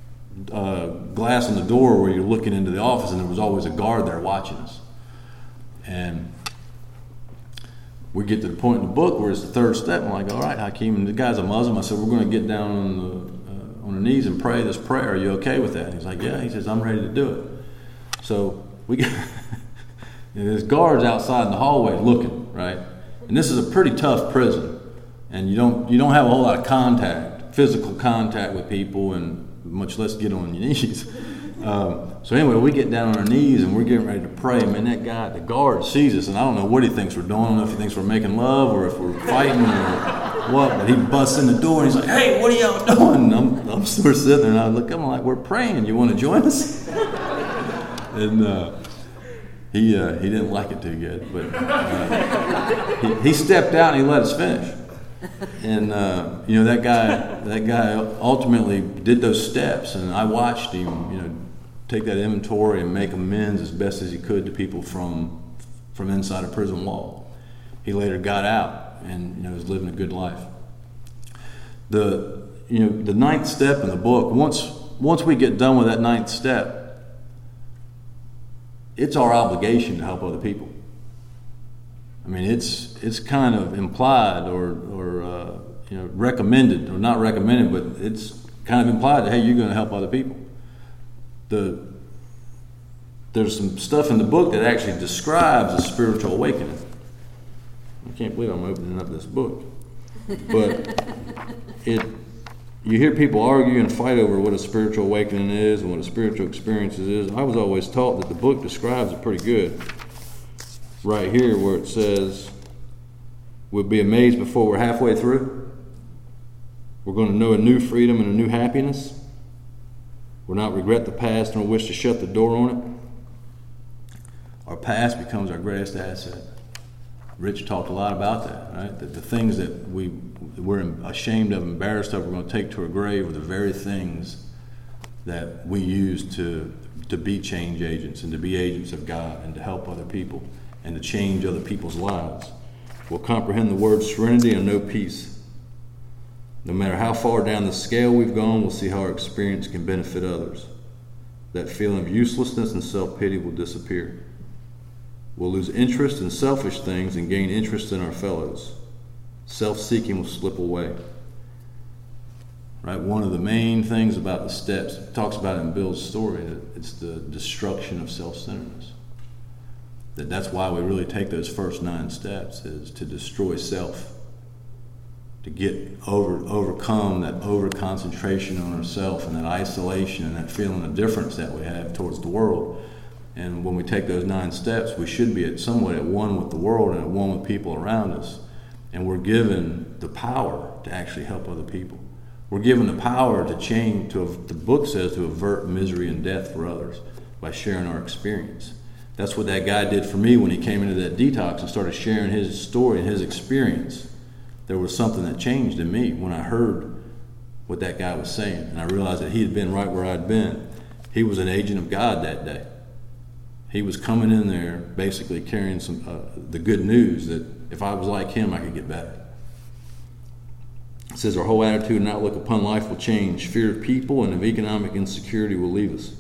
on the door where you're looking into the office, and there was always a guard there watching us. And we get to the point in the book where it's the third step. I'm like, all right, Hakeem, and the guy's a Muslim. I said, we're going to get down on our knees and pray this prayer. Are you okay with that? And he's like, yeah. He says, I'm ready to do it. So we get, and there's guards outside in the hallway looking, right? And this is a pretty tough prison, and you don't have a whole lot of physical contact with people, and much less get on your knees. So anyway, we get down on our knees and we're getting ready to pray. Man, that guy, the guard, sees us, and I don't know what he thinks we're doing. I don't know if he thinks we're making love or if we're fighting or what. But he busts in the door and he's like, "Hey, what are y'all doing?" And I'm sort of sitting there, and I look up, I'm like, "We're praying. You want to join us?" And he didn't like it too good, but he stepped out and he let us finish. And that guy ultimately did those steps, and I watched him, take that inventory and make amends as best as he could to people from inside a prison wall. He later got out and was living a good life. The ninth step in the book. Once we get done with that ninth step, it's our obligation to help other people. I mean, it's kind of implied or recommended, or not recommended, but it's kind of implied that, hey, you're going to help other people. There's some stuff in the book that actually describes a spiritual awakening. I can't believe I'm opening up this book. But you hear people argue and fight over what a spiritual awakening is and what a spiritual experience is. I was always taught that the book describes it pretty good. Right here where it says, we'll be amazed before we're halfway through. We're going to know a new freedom and a new happiness. We'll not regret the past nor wish to shut the door on it. Our past becomes our greatest asset. Rich talked a lot about that, right? That the things that we're ashamed of, embarrassed of, we're going to take to our grave are the very things that we use to be change agents and to be agents of God and to help other people and to change other people's lives. We'll comprehend the word serenity and know peace. No matter how far down the scale we've gone, we'll see how our experience can benefit others. That feeling of uselessness and self-pity will disappear. We'll lose interest in selfish things and gain interest in our fellows. Self-seeking will slip away. Right? One of the main things about the steps, it talks about it in Bill's story, that it's the destruction of self-centeredness. That's why we really take those first 9 steps, is to destroy self, to get overcome that over-concentration on ourselves and that isolation and that feeling of difference that we have towards the world. And when we take those 9 steps, we should be somewhat at one with the world and at one with people around us. And we're given the power to actually help other people. We're given the power to change, the book says, to avert misery and death for others by sharing our experience. That's what that guy did for me when he came into that detox and started sharing his story and his experience. There was something that changed in me when I heard what that guy was saying. And I realized that he had been right where I'd been. He was an agent of God that day. He was coming in there basically carrying the good news that if I was like him, I could get better. It says our whole attitude and outlook upon life will change. Fear of people and of economic insecurity will leave us.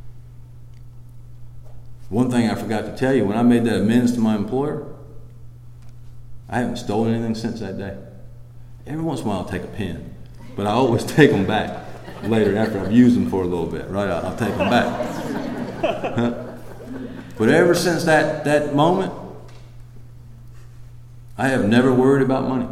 One thing I forgot to tell you, when I made that amends to my employer, I haven't stolen anything since that day. Every once in a while I'll take a pen, but I always take them back later after I've used them for a little bit, right? I'll take them back. But ever since that moment, I have never worried about money.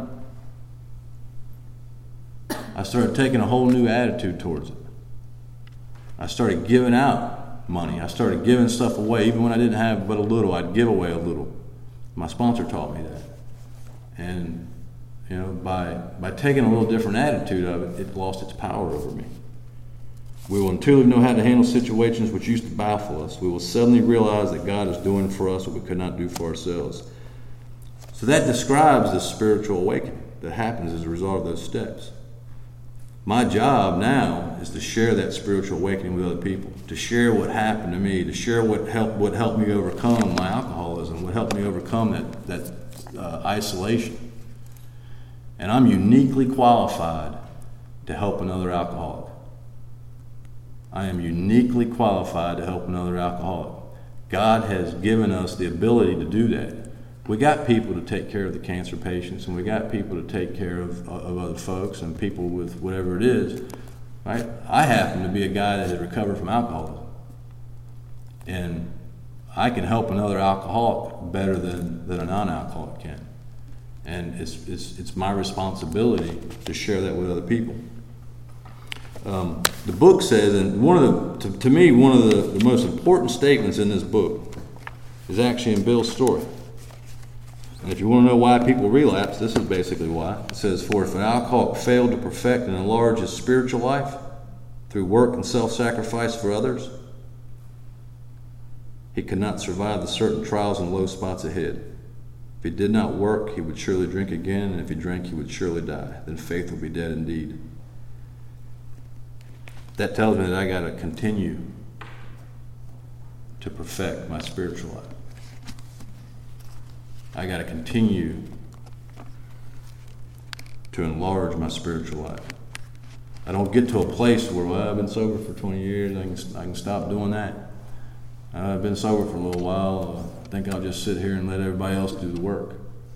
I started taking a whole new attitude towards it. I started giving out money. I started giving stuff away. Even when I didn't have but a little, I'd give away a little. My sponsor taught me that. And, by taking a little different attitude of it, it lost its power over me. We will intuitively know how to handle situations which used to baffle us. We will suddenly realize that God is doing for us what we could not do for ourselves. So that describes the spiritual awakening that happens as a result of those steps. My job now is to share that spiritual awakening with other people, to share what happened to me, to share what helped me overcome my alcoholism, what helped me overcome that isolation. And I'm uniquely qualified to help another alcoholic. I am uniquely qualified to help another alcoholic. God has given us the ability to do that. We got people to take care of the cancer patients, and we got people to take care of other folks and people with whatever it is. Right? I happen to be a guy that has recovered from alcoholism, and I can help another alcoholic better than a non-alcoholic can. And it's my responsibility to share that with other people. The book says, and to me, one of the most important statements in this book is actually in Bill's story. And if you want to know why people relapse, this is basically why. It says, for if an alcoholic failed to perfect and enlarge his spiritual life through work and self-sacrifice for others, he could not survive the certain trials and low spots ahead. If he did not work, he would surely drink again, and if he drank, he would surely die. Then faith would be dead indeed. That tells me that I got to continue to perfect my spiritual life. I got to continue to enlarge my spiritual life. I don't get to a place where, I've been sober for 20 years, I can stop doing that. I've been sober for a little while. I think I'll just sit here and let everybody else do the work.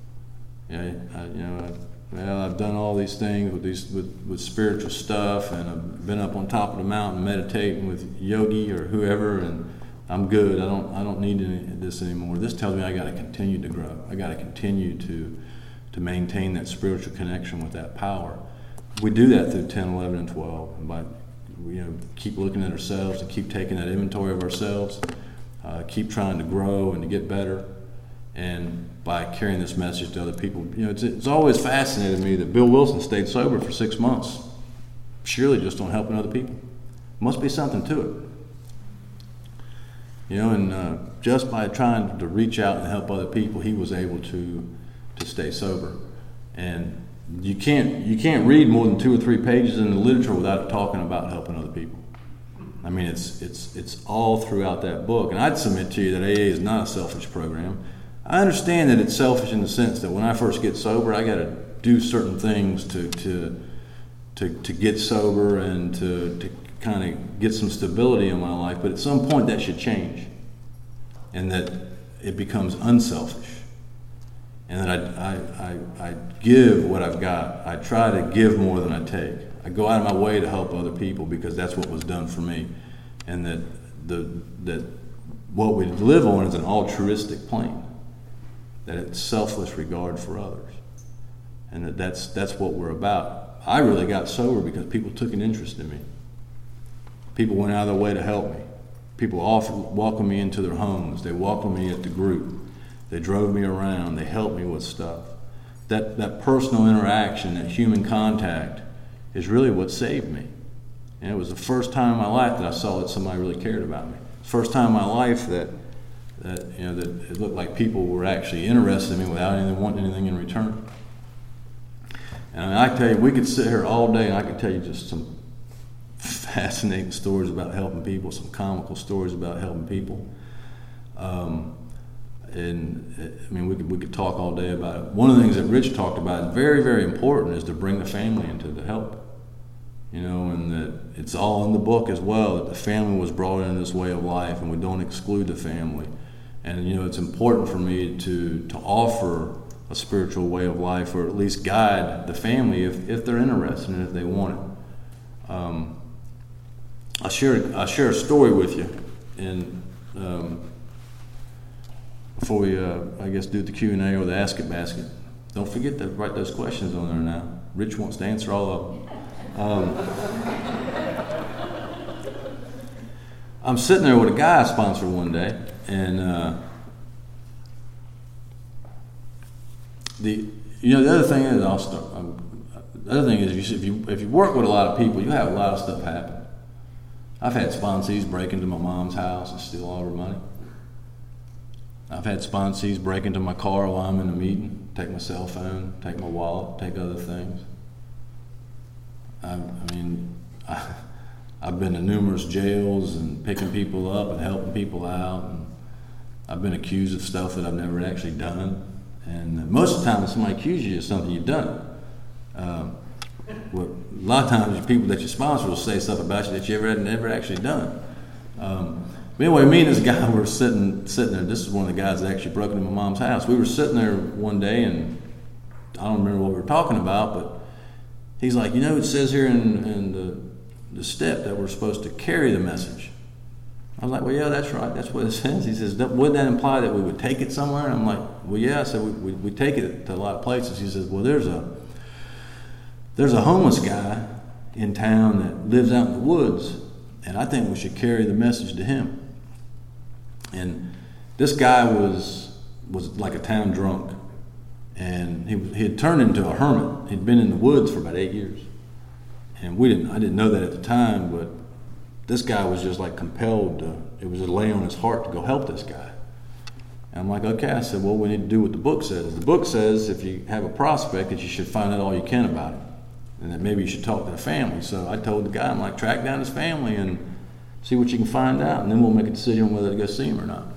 I've done all these things with spiritual stuff, and I've been up on top of the mountain meditating with Yogi or whoever, and I'm good. I don't need this anymore. This tells me I got to continue to grow. I got to continue to maintain that spiritual connection with that power. We do that through 10, 11, and 12, and by keep looking at ourselves and keep taking that inventory of ourselves, keep trying to grow and to get better, and by carrying this message to other people. It's always fascinated me that Bill Wilson stayed sober for 6 months, surely just on helping other people. Must be something to it. And just by trying to reach out and help other people, he was able to stay sober. And you can't read more than 2 or 3 pages in the literature without talking about helping other people. I mean, it's all throughout that book. And I'd submit to you that AA is not a selfish program. I understand that it's selfish in the sense that when I first get sober, I got to do certain things to get sober and to kind of get some stability in my life. But at some point, that should change, and that it becomes unselfish, and that I give what I've got. I try to give more than I take. I go out of my way to help other people because that's what was done for me, and that what we live on is an altruistic plane. That it's selfless regard for others, and that's what we're about. I really got sober because people took an interest in me. People went out of their way to help me. People often welcomed me into their homes. They welcomed me at the group. They drove me around. They helped me with stuff. That personal interaction, that human contact, is really what saved me. And it was the first time in my life that I saw that somebody really cared about me. First time in my life that it looked like people were actually interested in me without wanting anything in return. And I tell you, we could sit here all day and I could tell you just some fascinating stories about helping people, some comical stories about helping people. And I mean, we could talk all day about it. One of the things that Rich talked about, and very, very important, is to bring the family into the help. You know, and that it's all in the book as well, that the family was brought into this way of life, and we don't exclude the family. And, you know, it's important for me to offer a spiritual way of life, or at least guide the family if they're interested and if they want it. I'll share a story with you, and before we, I guess, do the Q&A or the Ask It basket. Don't forget to write those questions on there now. Rich wants to answer all of them. I'm sitting there with a guy I sponsored one day, and the other thing is, if you work with a lot of people, you have a lot of stuff happen. I've had sponsees break into my mom's house and steal all her money. I've had sponsees break into my car while I'm in a meeting, take my cell phone, take my wallet, take other things. I've been to numerous jails and picking people up and helping people out. And I've been accused of stuff that I've never actually done. And most of the time, when somebody accuses you of something you've done, a lot of times the people that you sponsor will say stuff about you that you never actually done. But anyway, me and this guy were sitting there. This is one of the guys that actually broke into my mom's house. We were sitting there one day, and I don't remember what we were talking about, but he's like, you know, it says here in the step that we're supposed to carry the message. I was like, well, yeah, that's right. That's what it says. He says, wouldn't that imply that we would take it somewhere? And I'm like, well, yeah. I said, we take it to a lot of places. He says, well, there's a homeless guy in town that lives out in the woods, and I think we should carry the message to him. And this guy was like a town drunk, and he had turned into a hermit. He'd been in the woods for about 8 years, and I didn't know that at the time, but this guy was just like compelled to. It was a lay on his heart to go help this guy. And I'm like, okay. I said, well, we need to do what the book says. The book says if you have a prospect that you should find out all you can about it, and that maybe you should talk to the family. So I told the guy, I'm like, track down his family and see what you can find out, and then we'll make a decision on whether to go see him or not.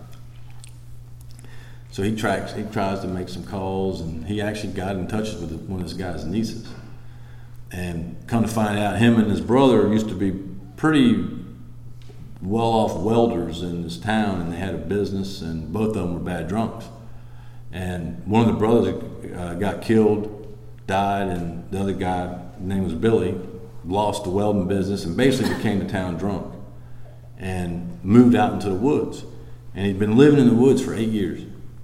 So he tries to make some calls, and he actually got in touch with one of this guy's nieces. And come to find out, him and his brother used to be pretty well-off welders in this town, and they had a business, and both of them were bad drunks. And one of the brothers got killed, died, and the other guy, his name was Billy, lost the welding business and basically became the town drunk and moved out into the woods. And he'd been living in the woods for 8 years.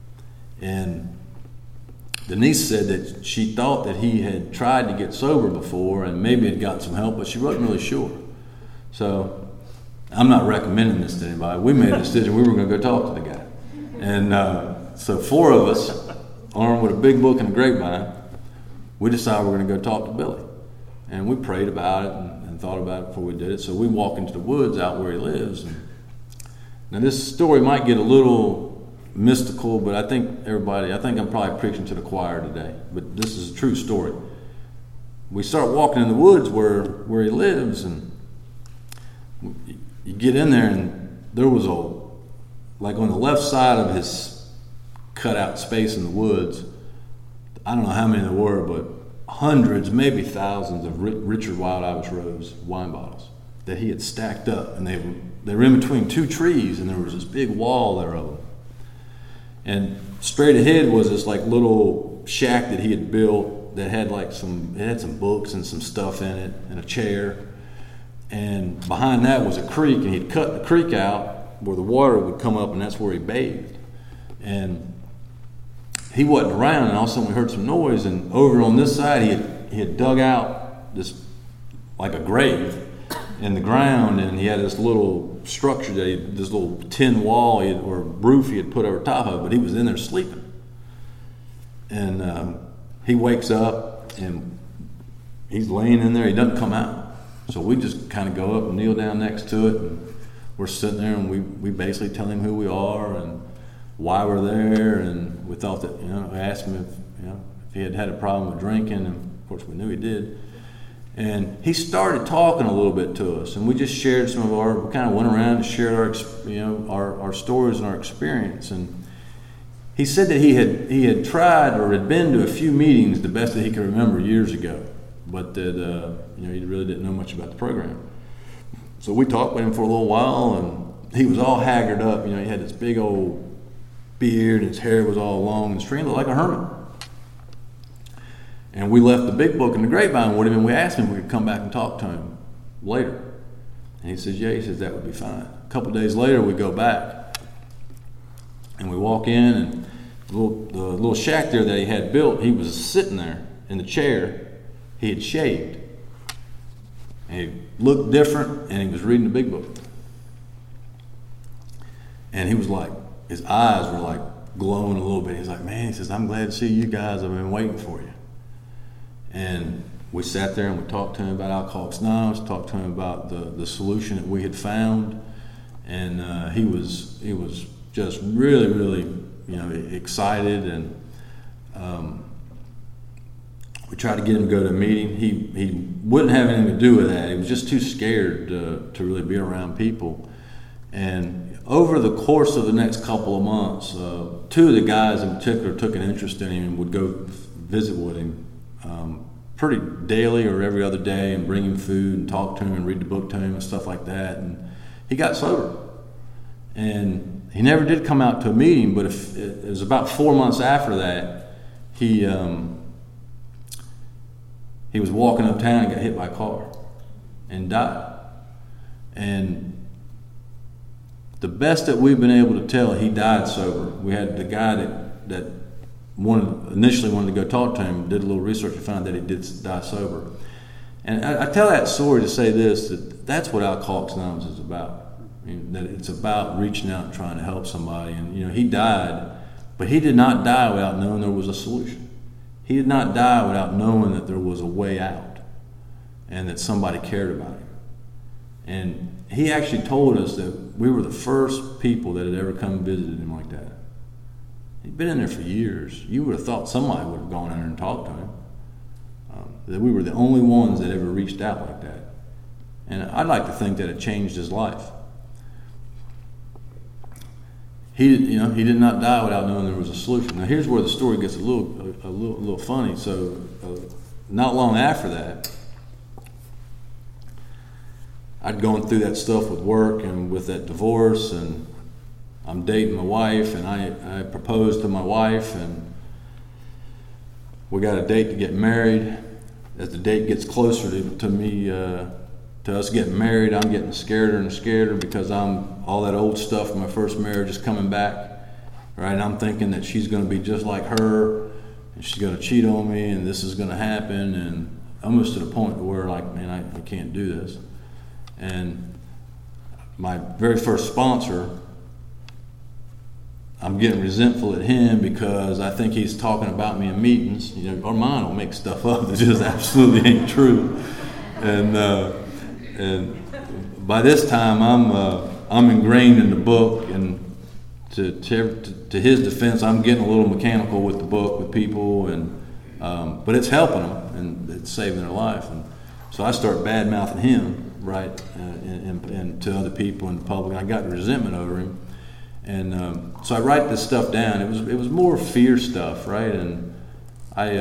And the niece said that she thought that he had tried to get sober before and maybe had gotten some help, but she wasn't really sure. So I'm not recommending this to anybody. We made a decision we were going to go talk to the guy. And so 4 of us, armed with a big book and a grapevine, we decided we're going to go talk to Billy. And we prayed about it and thought about it before we did it. So we walk into the woods out where he lives. Now this story might get a little mystical, but I think I'm probably preaching to the choir today. But this is a true story. We start walking in the woods where he lives, and you get in there, and there was like on the left side of his cutout space in the woods, I don't know how many there were, but hundreds, maybe thousands of Richard Wild Irish Rose wine bottles that he had stacked up, and they were in between 2 trees, and there was this big wall there of them. And straight ahead was this like little shack that he had built that had it had some books and some stuff in it and a chair. And behind that was a creek, and he'd cut the creek out where the water would come up, and that's where he bathed. And he wasn't around, and all of a sudden we heard some noise, and over on this side he had dug out this like a grave in the ground, and he had this little structure this little tin wall or roof he had put over top of it, but he was in there sleeping. And he wakes up, and he's laying in there. He doesn't come out. So we just kind of go up and kneel down next to it, and we're sitting there, and we basically tell him who we are and why we're there, and we thought that, we asked him if he had a problem with drinking, and of course we knew he did. And he started talking a little bit to us, and we just shared we kind of went around and shared our stories and our experience. And he said that he had tried or had been to a few meetings, the best that he could remember, years ago, but that he really didn't know much about the program. So we talked with him for a little while, and he was all haggard up. He had this big old beard, and his hair was all long and straight, looked like a hermit. And we left the big book in the grapevine with him, and we asked him if we could come back and talk to him later. And he says, yeah, he says that would be fine. A couple days later, we go back, and we walk in, and the little shack there that he had built, he was sitting there in the chair. He had shaved. And he looked different, and he was reading the big book. And he was like, his eyes were like glowing a little bit. He's like, man, he says, I'm glad to see you guys. I've been waiting for you. And we sat there and we talked to him about Alcoholics Anonymous, talked to him about the solution that we had found. And he was just really, really, excited. And we tried to get him to go to a meeting. He wouldn't have anything to do with that. He was just too scared to really be around people. And over the course of the next couple of months, two of the guys in particular took an interest in him and would go visit with him pretty daily or every other day and bring him food and talk to him and read the book to him and stuff like that. And he got sober. And he never did come out to a meeting, but it was about 4 months after that, he was walking uptown and got hit by a car and died. And the best that we've been able to tell, he died sober. We had the guy that initially wanted to go talk to him, did a little research and found that he did die sober. And I tell that story to say this, that's what Alcoholics Anonymous is about. That it's about reaching out and trying to help somebody. And he died, but he did not die without knowing there was a solution. He did not die without knowing that there was a way out and that somebody cared about him. And he actually told us that we were the first people that had ever come and visited him like that. He'd been in there for years. You would have thought somebody would have gone in there and talked to him. That we were the only ones that ever reached out like that. And I'd like to think that it changed his life. He did not die without knowing there was a solution. Now here's where the story gets a little funny. So not long after that, I'd gone through that stuff with work and with that divorce, and I'm dating my wife, and I proposed to my wife, and we got a date to get married. As the date gets closer to us getting married, I'm getting scareder and scareder because all that old stuff from my first marriage is coming back, right? And I'm thinking that she's going to be just like her, and she's going to cheat on me, and this is going to happen, and almost to the point where, like, man, I can't do this. And my very first sponsor, I'm getting resentful at him because I think he's talking about me in meetings. Our mind will make stuff up that just absolutely ain't true. And by this time, I'm ingrained in the book, and to his defense, I'm getting a little mechanical with the book with people, and but it's helping them and it's saving their life. And so I start bad mouthing him, right, and to other people in the public. I got resentment over him. And so I write this stuff down. It was more fear stuff, right? And I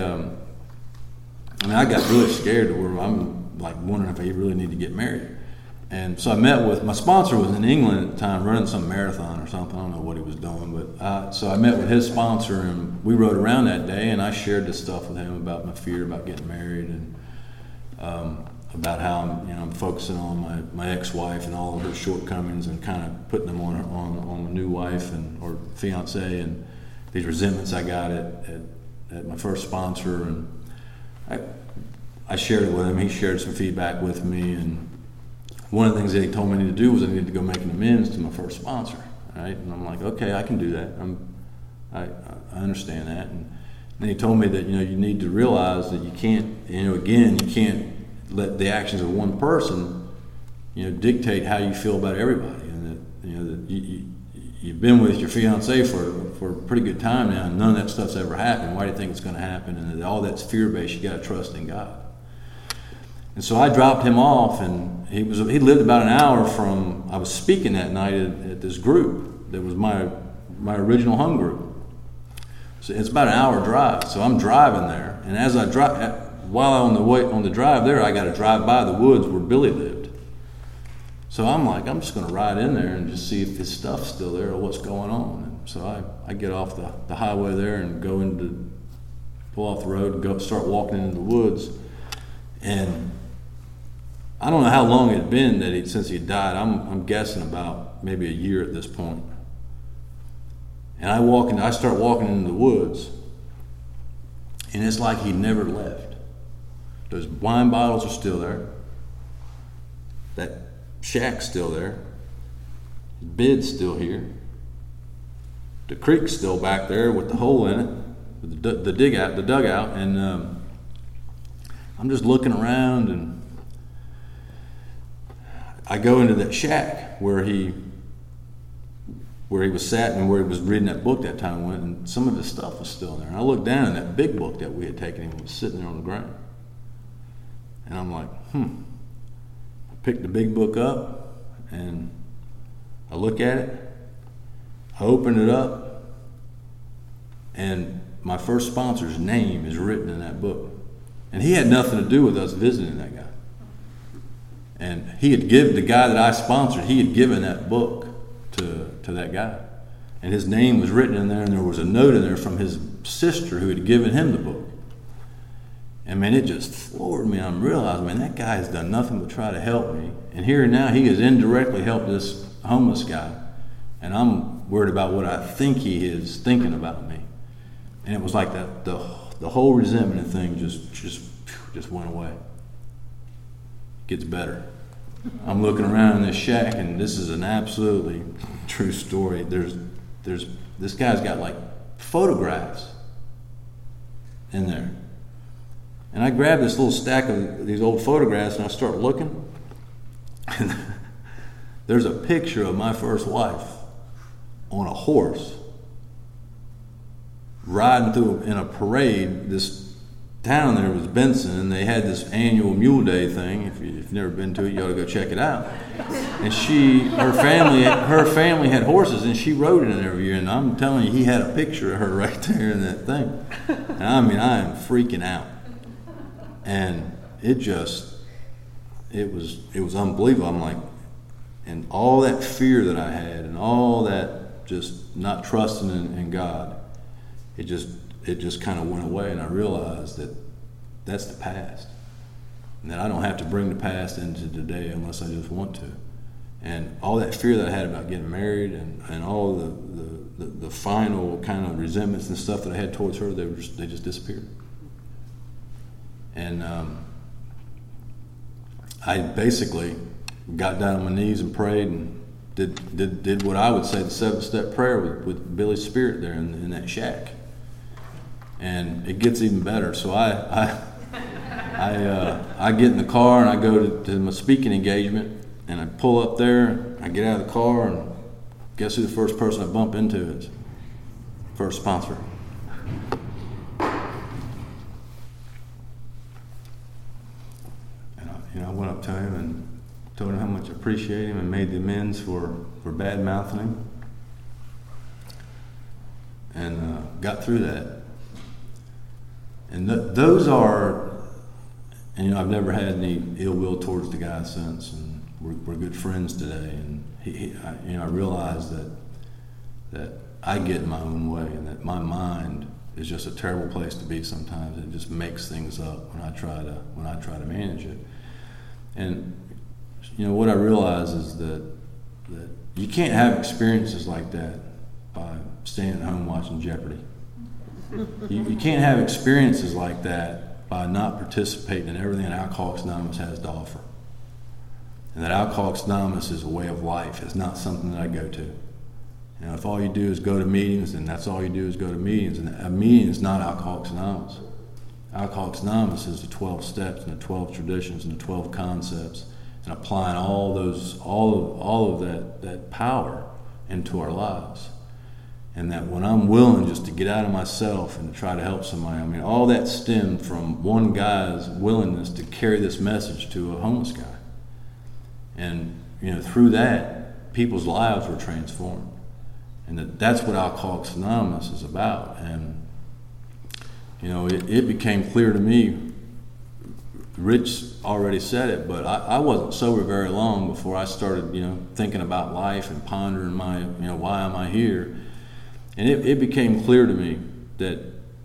got really scared to where I'm like wondering if I really need to get married. And so I met with my sponsor was in England at the time, running some marathon or something. I don't know what he was doing, but so I met with his sponsor, and we rode around that day, and I shared this stuff with him about my fear about getting married, and about how I'm focusing on my ex-wife and all of her shortcomings and kind of putting them on my new wife or fiance, and these resentments I got at my first sponsor. And I shared it with him. He shared some feedback with me, and one of the things that he told me to do was I needed to go make an amends to my first sponsor, right? And I'm like, okay, I can do that. I understand that. And then he told me that you need to realize that you can't let the actions of one person, dictate how you feel about everybody, and that you've been with your fiance for a pretty good time now, and none of that stuff's ever happened. Why do you think it's going to happen? And that all that's fear-based. You got to trust in God. And so I dropped him off, and he lived about an hour from. I was speaking that night at this group that was my original home group, So it's about an hour drive. So I'm driving there, and as I drive, while I'm on the drive there, I got to drive by the woods where Billy lived. So I'm like, I'm just going to ride in there and just see if his stuff's still there or what's going on. And so I get off the highway there and pull off the road and start walking into the woods. And I don't know how long it had been since he died. I'm guessing about maybe a year at this point. And I start walking into the woods, and it's like he never left. Those wine bottles are still there. That shack's still there. His bed's still here. The creek's still back there with the hole in it, the dugout, and I'm just looking around, and I go into that shack where he was sat and where he was reading that book that time went, and some of his stuff was still there. And I looked down, and that big book that we had taken him was sitting there on the ground. And I'm like, I picked the big book up, and I look at it. I open it up, and my first sponsor's name is written in that book. And he had nothing to do with us visiting that guy. And he had given the guy that I sponsored, he had given that book to that guy. And his name was written in there, and there was a note in there from his sister who had given him the book. And man, it just floored me. I'm realizing, man, that guy has done nothing but try to help me. And here and now, he has indirectly helped this homeless guy. And I'm worried about what I think he is thinking about me. And it was like that. The whole resentment thing just went away. It gets better. I'm looking around in this shack, and this is an absolutely true story. There's this guy's got like photographs in there. And I grabbed this little stack of these old photographs, and I start looking. And there's a picture of my first wife on a horse riding through in a parade. This town there was Benson, and they had this annual Mule Day thing. If you've never been to it, you ought to go check it out. And her family had horses, and she rode in it every year. And I'm telling you, he had a picture of her right there in that thing. And I mean, I am freaking out. And it was unbelievable. I'm like, and all that fear that I had, and all that just not trusting in God, it just kind of went away. And I realized that that's the past, and that I don't have to bring the past into today unless I just want to. And all that fear that I had about getting married, and all the final kind of resentments and stuff that I had towards her, they just disappeared. And I basically got down on my knees and prayed, and did what I would say the 7-step prayer with Billy's spirit there in that shack. And it gets even better. So I get in the car, and I go to my speaking engagement, and I pull up there. I get out of the car, and guess who the first person I bump into is? First sponsor. And I went up to him and told him how much I appreciate him, and made the amends for bad mouthing him, and got through that. And those are, and I've never had any ill will towards the guy since, and we're good friends today. And I realize that I get in my own way, and that my mind is just a terrible place to be sometimes. It just makes things up when I try to manage it. And what I realize is that you can't have experiences like that by staying at home watching Jeopardy. You can't have experiences like that by not participating in everything that Alcoholics Anonymous has to offer. And that Alcoholics Anonymous is a way of life. It's not something that I go to. If all you do is go to meetings, then that's all you do is go to meetings. And a meeting is not Alcoholics Anonymous. Alcoholics Anonymous is the 12 steps and the 12 traditions and the 12 concepts, and applying all of that power into our lives. And that when I'm willing just to get out of myself and to try to help somebody, all that stemmed from one guy's willingness to carry this message to a homeless guy. And, through that, people's lives were transformed. And that's what Alcoholics Anonymous is about. And it became clear to me. Rich already said it, but I wasn't sober very long before I started, thinking about life and pondering why am I here? And it became clear to me that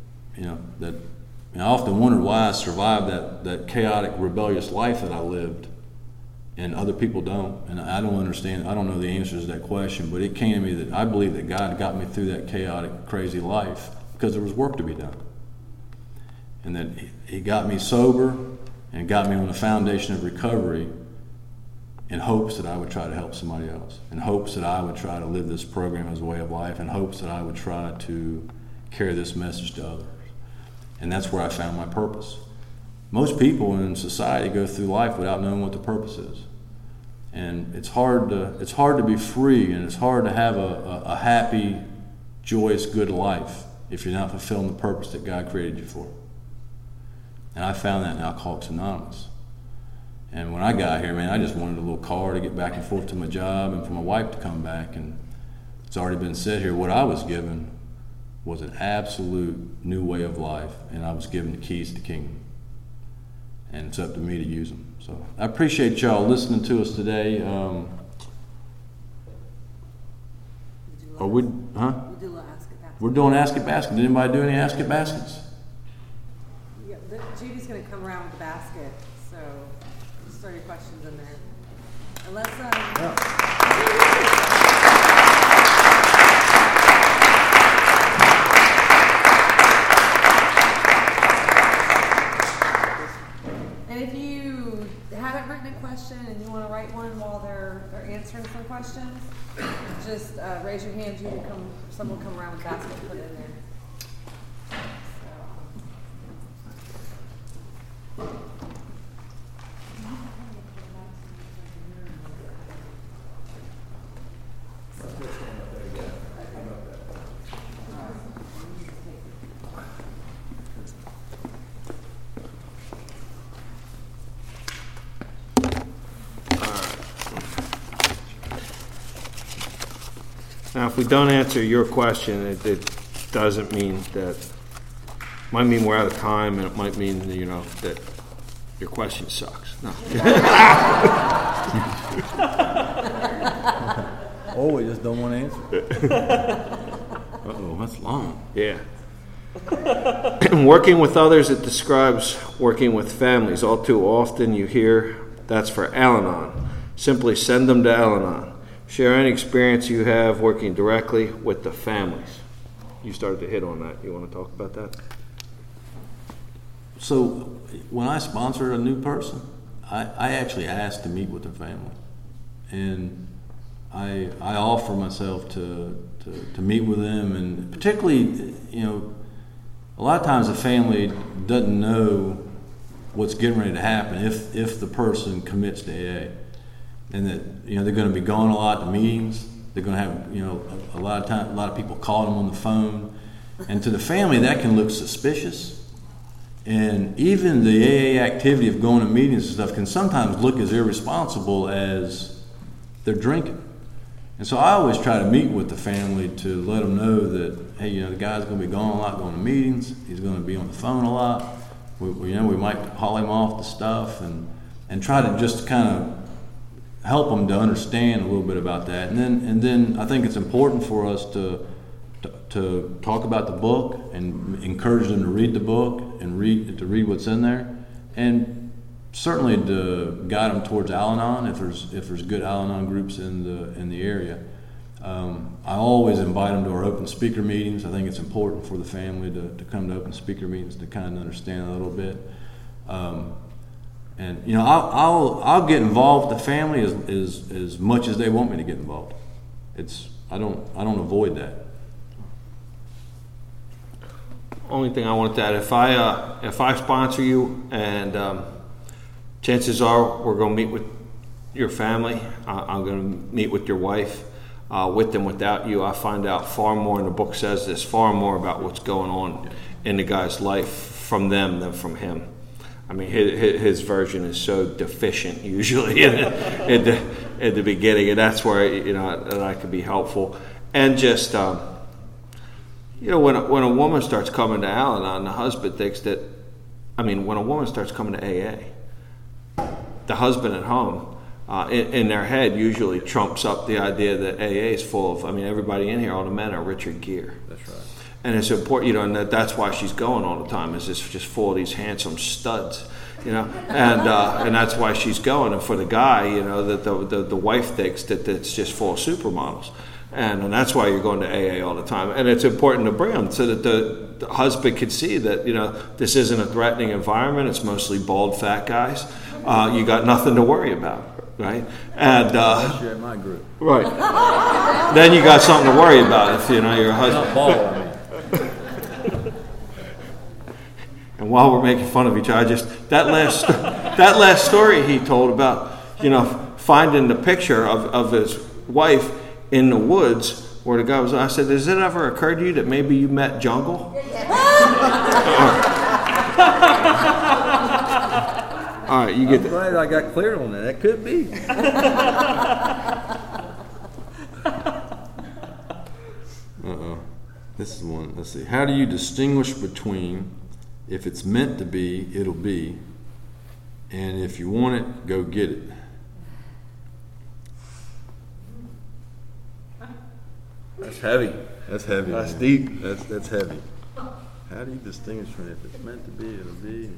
I often wondered why I survived that chaotic, rebellious life that I lived, and other people don't. And I don't understand. I don't know the answers to that question, but it came to me that I believe that God got me through that chaotic, crazy life because there was work to be done, and that He got me sober and got me on the foundation of recovery in hopes that I would try to help somebody else, in hopes that I would try to live this program as a way of life, in hopes that I would try to carry this message to others. And that's where I found my purpose. Most people in society go through life without knowing what the purpose is. And it's hard to be free, and it's hard to have a happy, joyous, good life if you're not fulfilling the purpose that God created you for. And I found that in Alcoholics Anonymous. And when I got here, man, I just wanted a little car to get back and forth to my job and for my wife to come back. And it's already been said here, what I was given was an absolute new way of life, and I was given the keys to the kingdom. And it's up to me to use them. So I appreciate y'all listening to us today. We're doing Ask It Basket. Did anybody do any Ask It Baskets? Yeah, Judy's going to come around with the basket, so just throw your questions in there. And let's and if you haven't written a question and you want to write one while they're answering some questions, just raise your hand. Someone will come around with the basket and put it in there. Now, if we don't answer your question, it doesn't mean that. Might mean we're out of time, and it might mean that your question sucks. No. Oh, we just don't want to answer. Uh-oh, that's long. Yeah. Working with others, it describes working with families. All too often you hear that's for Al-Anon. Simply send them to Al-Anon. Share any experience you have working directly with the families. You started to hit on that. You want to talk about that? So when I sponsor a new person, I actually ask to meet with their family. And I offer myself to meet with them, and particularly, a lot of times the family doesn't know what's getting ready to happen if the person commits to AA, and that they're going to be going a lot to meetings. They're going to have a lot of people calling them on the phone, and to the family that can look suspicious. And even the AA activity of going to meetings and stuff can sometimes look as irresponsible as they're drinking. And so I always try to meet with the family to let them know that, hey, the guy's going to be going a lot, going to meetings. He's going to be on the phone a lot. We might haul him off the stuff and try to just kind of help them to understand a little bit about that. And then I think it's important for us to talk about the book and encourage them to read the book and to read what's in there, and certainly to guide them towards Al-Anon if there's good Al-Anon groups in the area. I always invite them to our open speaker meetings. I think it's important for the family to come to open speaker meetings to kind of understand a little bit. And I'll get involved with the family as much as they want me to get involved. I don't avoid that. Only thing I wanted to add, if I sponsor you, and chances are we're going to meet with your family, I'm going to meet with your wife, with them, without you, I find out far more, and the book says this, far more about what's going on in the guy's life from them than from him. I mean, his version is so deficient usually in the beginning, and that's where that I could be helpful, and just when a woman starts coming to Al-Anon, the husband thinks that, when a woman starts coming to AA, the husband at home, in their head usually trumps up the idea that AA is full of, everybody in here, all the men are Richard Gere. That's right. And it's important, and that's why she's going all the time, is it's just full of these handsome studs, and that's why she's going. And for the guy, that the wife thinks that it's just full of supermodels. And that's why you're going to AA all the time. And it's important to bring them so that the husband can see that, this isn't a threatening environment. It's mostly bald, fat guys. You got nothing to worry about, right? And Unless you're in my group. Right. Then you got something to worry about if, your husband. Not bald, And while we're making fun of each other, that last story he told about, finding the picture of his wife in the woods where the guy was. I said, "Does it ever occur to you that maybe you met Jungle?" All right, you get. I'm glad I got clear on that. That could be. This is one. Let's see. How do you distinguish between if it's meant to be, it'll be, and if you want it, go get it? That's heavy. That's heavy. That's man. deep. That's heavy. How do you distinguish between if it's meant to be, it'll be?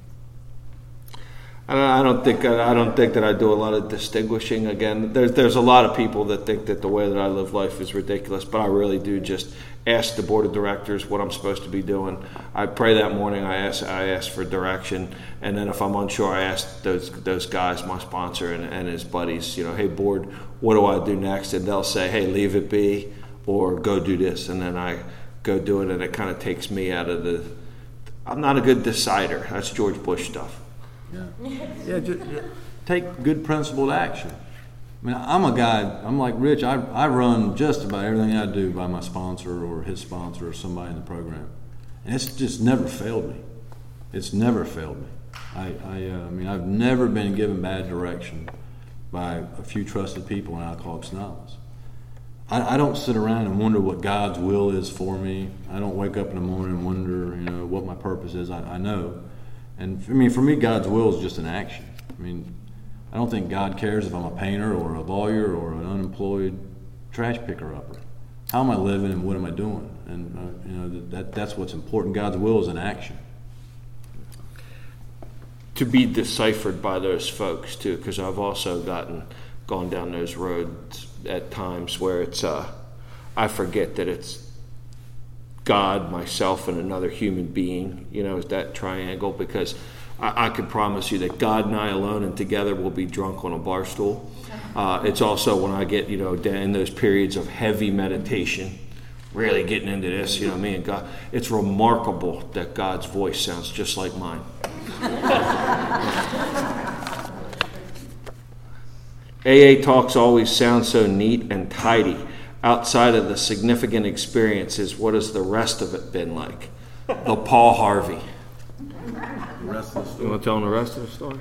I don't think that I do a lot of distinguishing. Again, there's a lot of people that think that the way that I live life is ridiculous, but I really do just ask the board of directors what I'm supposed to be doing. I pray that morning. I ask for direction, and then if I'm unsure, I ask those guys, my sponsor and his buddies, hey board, what do I do next? And they'll say, hey, leave it be, or go do this, and then I go do it, and it kind of takes me out of the. I'm not a good decider. That's George Bush stuff. Yeah. Just take good principled action. I'm a guy, I'm like Rich, I run just about everything I do by my sponsor or his sponsor or somebody in the program. And it's just never failed me. It's never failed me. I've never been given bad direction by a few trusted people in Alcoholics Anonymous. I don't sit around and wonder what God's will is for me. I don't wake up in the morning and wonder, what my purpose is. I know. And for me, God's will is just an action. I don't think God cares if I'm a painter or a lawyer or an unemployed trash picker-upper. How am I living and what am I doing? And that's what's important. God's will is an action. To be deciphered by those folks too, because I've also gone down those roads at times where it's I forget that it's God, myself, and another human being, is that triangle, because I can promise you that God and I alone and together will be drunk on a bar stool. It's also when I get, in those periods of heavy meditation, really getting into this, me and God, it's remarkable that God's voice sounds just like mine. AA talks always sound so neat and tidy. Outside of the significant experiences, what has the rest of it been like? The Paul Harvey. The rest of the story. You want to tell them the rest of the story?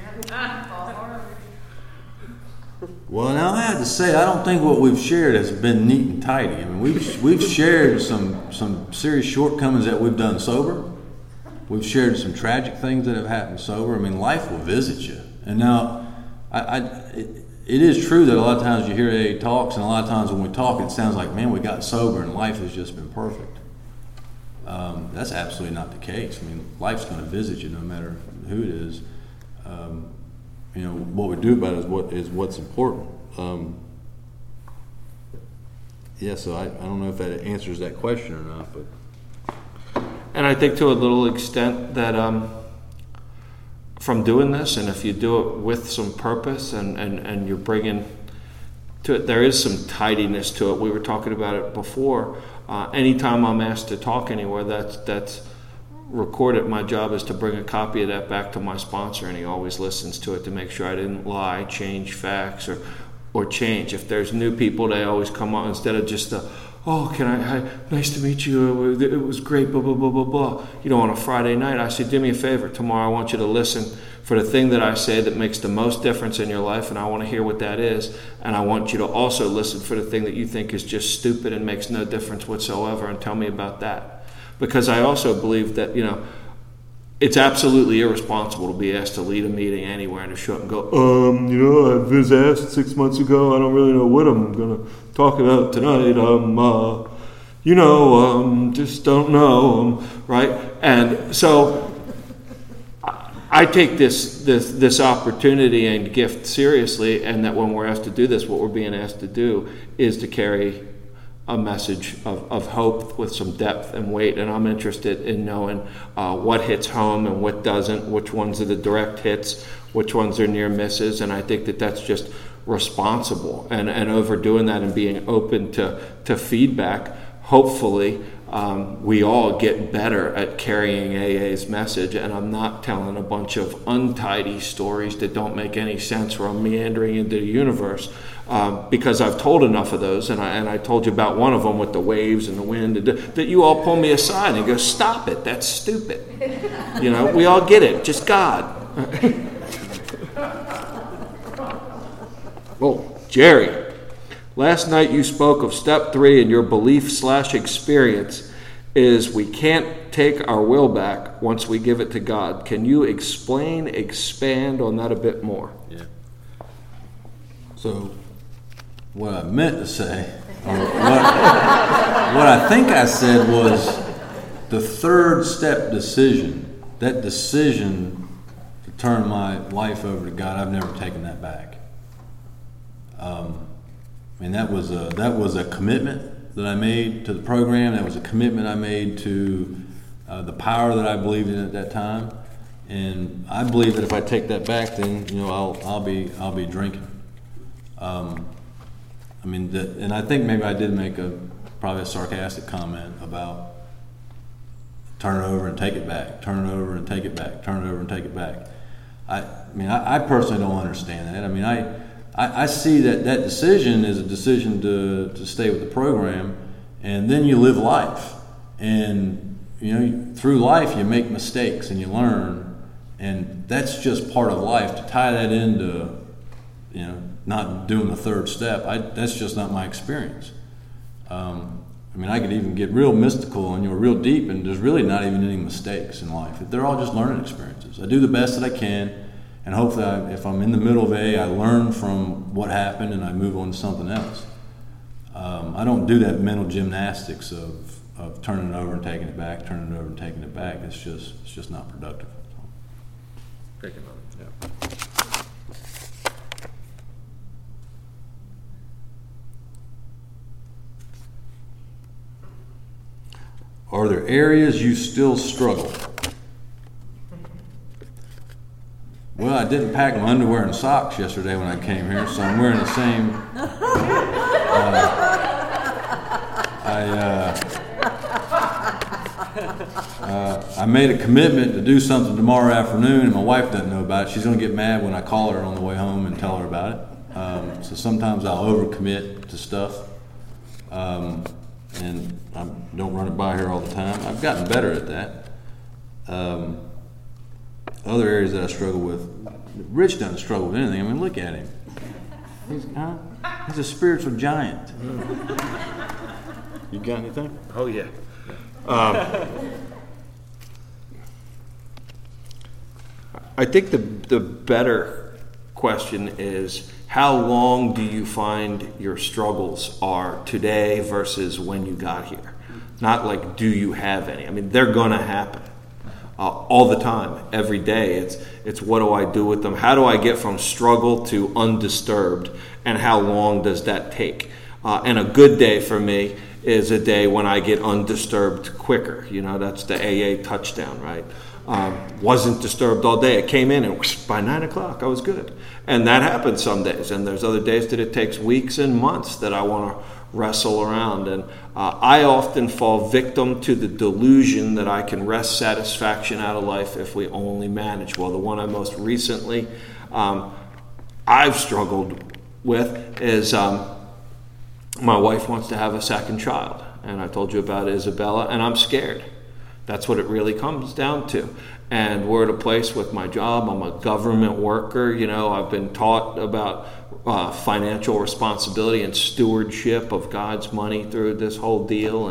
Well, now I have to say, I don't think what we've shared has been neat and tidy. We've shared some serious shortcomings that we've done sober. We've shared some tragic things that have happened sober. Life will visit you. And now, it is true that a lot of times you hear AA talks, and a lot of times when we talk, it sounds like, man, we got sober and life has just been perfect. That's absolutely not the case. Life's going to visit you no matter who it is. What we do about it is what's important. So I don't know if that answers that question or not, but. And I think to a little extent that from doing this, and if you do it with some purpose and you're bringing to it, there is some tidiness to it. We were talking about it before. Anytime I'm asked to talk anywhere that's recorded, my job is to bring a copy of that back to my sponsor, and he always listens to it to make sure I didn't lie, change facts, or change. If there's new people, they always come on, instead of just the oh, nice to meet you. It was great, blah, blah, blah, blah, blah. On a Friday night, I say, do me a favor. Tomorrow I want you to listen for the thing that I say that makes the most difference in your life, and I want to hear what that is. And I want you to also listen for the thing that you think is just stupid and makes no difference whatsoever, and tell me about that. Because I also believe that, it's absolutely irresponsible to be asked to lead a meeting anywhere and to show up and go, I was asked 6 months ago. I don't really know what I'm going to talk about tonight. Just don't know, right? And so I take this opportunity and gift seriously, and that when we're asked to do this, what we're being asked to do is to carry a message of hope with some depth and weight, and I'm interested in knowing what hits home and what doesn't, which ones are the direct hits, which ones are near misses, and I think that that's just responsible, and overdoing that and being open to feedback. Hopefully we all get better at carrying AA's message, and I'm not telling a bunch of untidy stories that don't make any sense where I'm meandering into the universe, because I've told enough of those, and I told you about one of them with the waves and the wind, that you all pull me aside and go, stop it, that's stupid. We all get it, just God. Well, Jerry, last night you spoke of step 3, and your belief/experience is we can't take our will back once we give it to God. Can you expand on that a bit more? Yeah. So, what I meant to say, or what I think I said was the third step decision, that decision to turn my life over to God, I've never taken that back. That was a commitment that I made to the program. That was a commitment I made to the power that I believed in at that time, and I believe that if I take that back, then I'll be drinking. And I think maybe I did make probably a sarcastic comment about turn it over and take it back, turn it over and take it back, turn it over and take it back. I personally don't understand that. I see that decision is a decision to stay with the program, and then you live life. And, through life you make mistakes and you learn, and that's just part of life. To tie that into, not doing the third step, that's just not my experience. I could even get real mystical and real deep, and there's really not even any mistakes in life. They're all just learning experiences. I do the best that I can. And hopefully, if I'm in the middle of I learn from what happened and I move on to something else. I don't do that mental gymnastics of turning it over and taking it back, turning it over and taking it back. It's just not productive. Take it on. Yeah. Are there areas you still struggle? Well, I didn't pack my underwear and socks yesterday when I came here, so I'm wearing the same. I made a commitment to do something tomorrow afternoon, and my wife doesn't know about it. She's going to get mad when I call her on the way home and tell her about it. So sometimes I'll overcommit to stuff, and I don't run it by her all the time. I've gotten better at that. Other areas that I struggle with, Rich doesn't struggle with anything. Look at him. He's a spiritual giant. You got anything? Oh, yeah. I think the better question is, how long do you find your struggles are today versus when you got here? Not like, do you have any? They're going to happen. All the time, every day. It's what do I do with them? How do I get from struggle to undisturbed? And how long does that take? And a good day for me is a day when I get undisturbed quicker. That's the AA touchdown, right? Wasn't disturbed all day. It came in and whoosh, by 9 o'clock I was good. And that happens some days. And there's other days that it takes weeks and months that I want to wrestle around, and I often fall victim to the delusion that I can wrest satisfaction out of life if we only manage. Well, the one I most recently I've struggled with is my wife wants to have a second child. And I told you about Isabella, and I'm scared. That's what it really comes down to. And we're at a place with my job. I'm a government worker. I've been taught about financial responsibility and stewardship of God's money through this whole deal.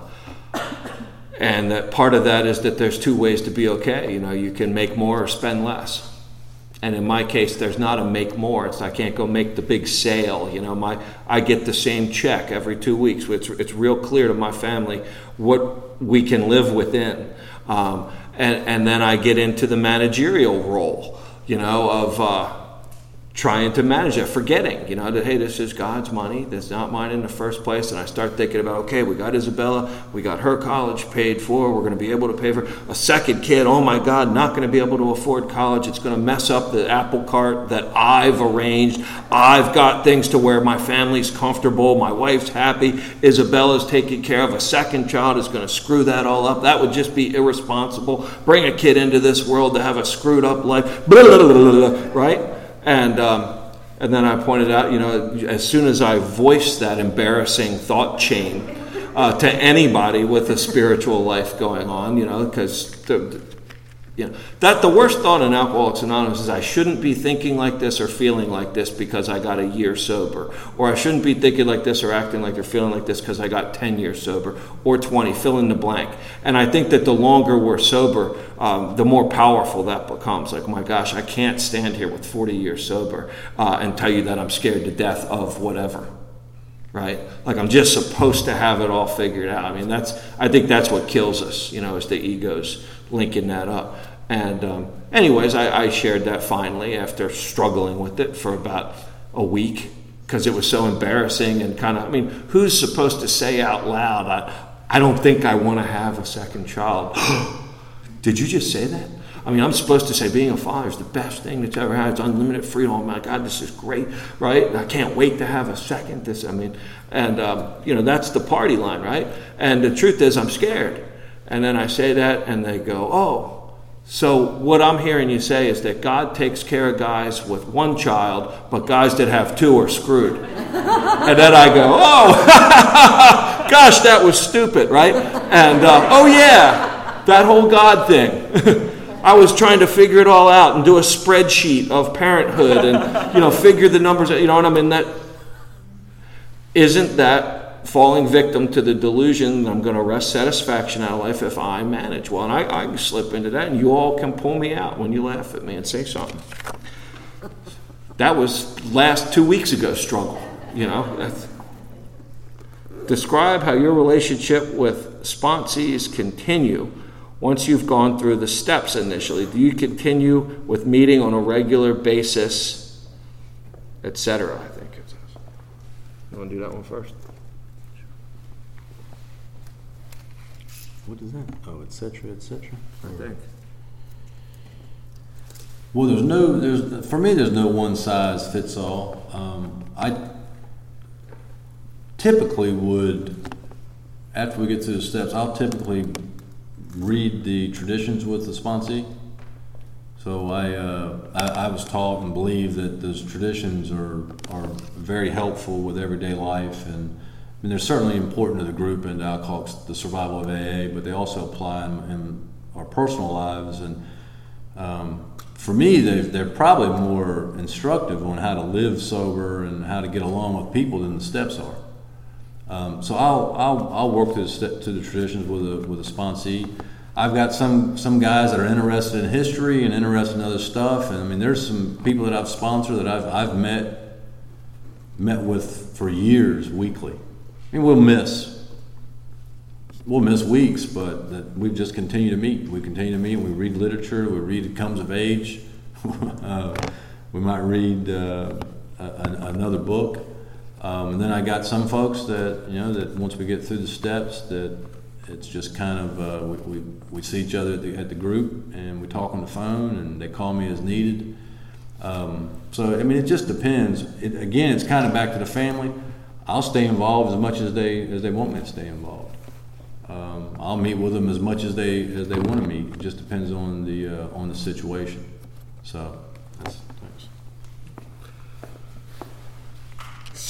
And that part of that is that there's two ways to be okay. You can make more or spend less. And in my case, there's not a make more. I can't go make the big sale. I get the same check every 2 weeks. It's real clear to my family what we can live within. And then I get into the managerial role, of trying to manage it, forgetting, that, hey, this is God's money. That's not mine in the first place. And I start thinking about, okay, we got Isabella. We got her college paid for. We're going to be able to pay for a second kid. Oh, my God, not going to be able to afford college. It's going to mess up the apple cart that I've arranged. I've got things to where my family's comfortable. My wife's happy. Isabella's taking care of. A second child is going to screw that all up. That would just be irresponsible. Bring a kid into this world to have a screwed up life. Blah, blah, blah, blah, blah, right? And then I pointed out, as soon as I voiced that embarrassing thought chain to anybody with a spiritual life going on, because that the worst thought in Alcoholics Anonymous is I shouldn't be thinking like this or feeling like this because I got a year sober, or I shouldn't be thinking like this or acting like or feeling like this because I got 10 years sober, or 20, fill in the blank. And I think that the longer we're sober, the more powerful that becomes. Like, my gosh, I can't stand here with 40 years sober and tell you that I'm scared to death of whatever. Right? Like, I'm just supposed to have it all figured out. I mean, I think that's what kills us, is the egos linking that up. And anyways, I shared that finally after struggling with it for about a week because it was so embarrassing and who's supposed to say out loud, I don't think I want to have a second child. Did you just say that? I'm supposed to say being a father is the best thing that's ever happened. It's unlimited freedom. Oh my God, this is great, right? I can't wait to have a second. That's the party line, right? And the truth is, I'm scared. And then I say that, and they go, "Oh, so what I'm hearing you say is that God takes care of guys with one child, but guys that have two are screwed." And then I go, "Oh, gosh, that was stupid, right?" And oh yeah, that whole God thing. I was trying to figure it all out and do a spreadsheet of parenthood and, figure the numbers, that isn't that falling victim to the delusion that I'm going to wrest satisfaction out of life if I manage well. And I can slip into that, and you all can pull me out when you laugh at me and say something. That was last 2 weeks ago struggle, Describe how your relationship with sponsees continue once you've gone through the steps initially. Do you continue with meeting on a regular basis, etc.? I think it says. You want to do that one first? What is that? Oh, etc., etc. I think. Well, for me, there's no one size fits all. I typically would, after we get through the steps, I'll typically read the traditions with the sponsee. So I was taught and believe that those traditions are very helpful with everyday life, and they're certainly important to the group and to Alcoholics, the survival of AA, but they also apply in our personal lives. And for me, they're probably more instructive on how to live sober and how to get along with people than the steps are. So I'll work to the traditions with a sponsee. I've got some guys that are interested in history and interested in other stuff, and there's some people that I've sponsored that I've met with for years weekly. We'll miss weeks, but that we just continue to meet. We continue to meet. We read literature. We read Comes of Age. We might read another book. And then I got some folks that that once we get through the steps, that it's just kind of we see each other at the group, and we talk on the phone, and they call me as needed. So it just depends. Again, it's kind of back to the family. I'll stay involved as much as they want me to stay involved. I'll meet with them as much as they want to meet. It just depends on the situation. So that's.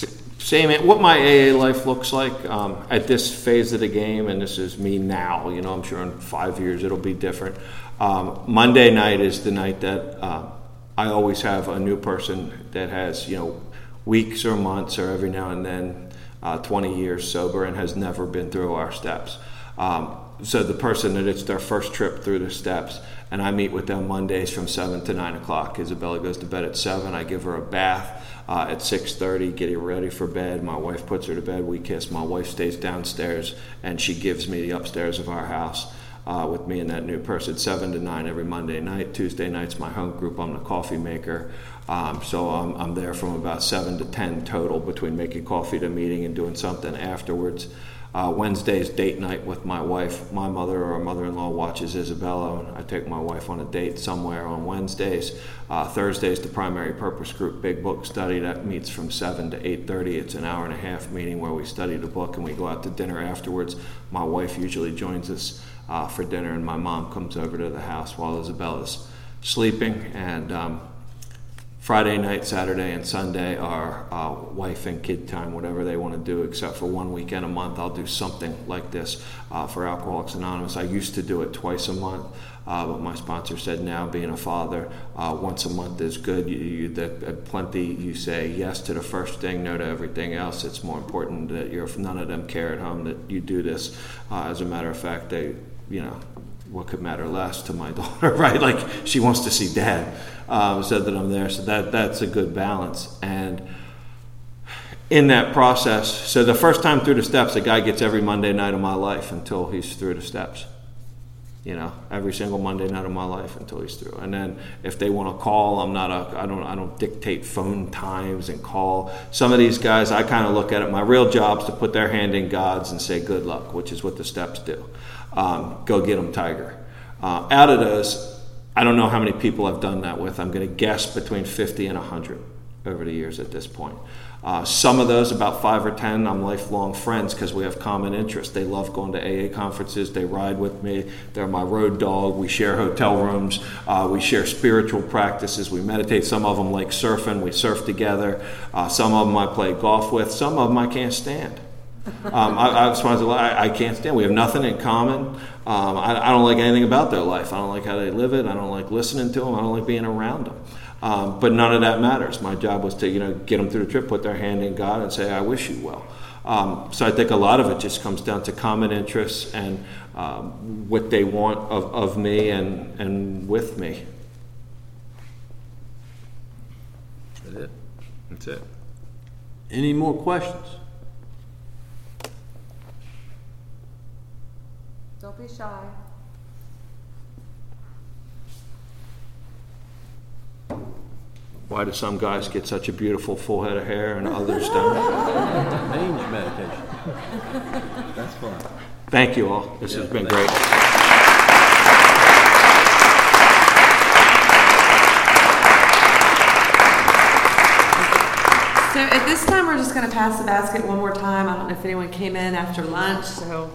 Same. What my AA life looks like at this phase of the game, and this is me now. I'm sure in 5 years it'll be different. Monday night is the night that I always have a new person that has weeks or months or every now and then 20 years sober and has never been through our steps. So the person that it's their first trip through the steps, and I meet with them Mondays from 7 to 9 o'clock. Isabella goes to bed at 7. I give her a bath at 6:30, get her ready for bed. My wife puts her to bed. We kiss. My wife stays downstairs, and she gives me the upstairs of our house with me and that new person, 7 to 9 every Monday night. Tuesday night's my home group. I'm the coffee maker. So I'm there from about 7 to 10 total between making coffee to meeting and doing something afterwards. Wednesday's date night with my wife. My mother or mother-in-law watches Isabella, and I take my wife on a date somewhere on Wednesdays. Thursday's the primary purpose group big book study that meets from 7 to 8:30. It's an hour and a half meeting where we study the book and we go out to dinner afterwards. My wife usually joins us for dinner, and my mom comes over to the house while Isabella's sleeping. And Friday night, Saturday, and Sunday are wife and kid time, whatever they want to do, except for one weekend a month. I'll do something like this for Alcoholics Anonymous. I used to do it twice a month, but my sponsor said now, being a father, once a month is good. You say yes to the first thing, no to everything else. It's more important that none of them care at home that you do this. As a matter of fact, what could matter less to my daughter, right? Like, she wants to see dad, said that I'm there. So that's a good balance. And in that process, so the first time through the steps, a guy gets every Monday night of my life until he's through the steps. Every single Monday night of my life until he's through. And then if they want to call, I don't dictate phone times and call. Some of these guys, I kind of look at it, my real job is to put their hand in God's and say good luck, which is what the steps do. Go get them, Tiger. Out of those, I don't know how many people I've done that with. I'm going to guess between 50 and 100 over the years at this point. Some of those, about 5 or 10, I'm lifelong friends because we have common interests. They love going to AA conferences. They ride with me. They're my road dog. We share hotel rooms. We share spiritual practices. We meditate. Some of them like surfing. We surf together. Some of them I play golf with. Some of them I can't stand. I can't stand. We have nothing in common. I don't like anything about their life. I don't like how they live it. I don't like listening to them. I don't like being around them. But none of that matters. My job was to, get them through the trip, put their hand in God, and say, I wish you well. So I think a lot of it just comes down to common interests and what they want of me and with me. That's it. Any more questions? Don't be shy. Why do some guys get such a beautiful full head of hair and others don't? Mange medication. That's fun. Thank you all. This has been great. So at this time, we're just going to pass the basket one more time. I don't know if anyone came in after lunch, so.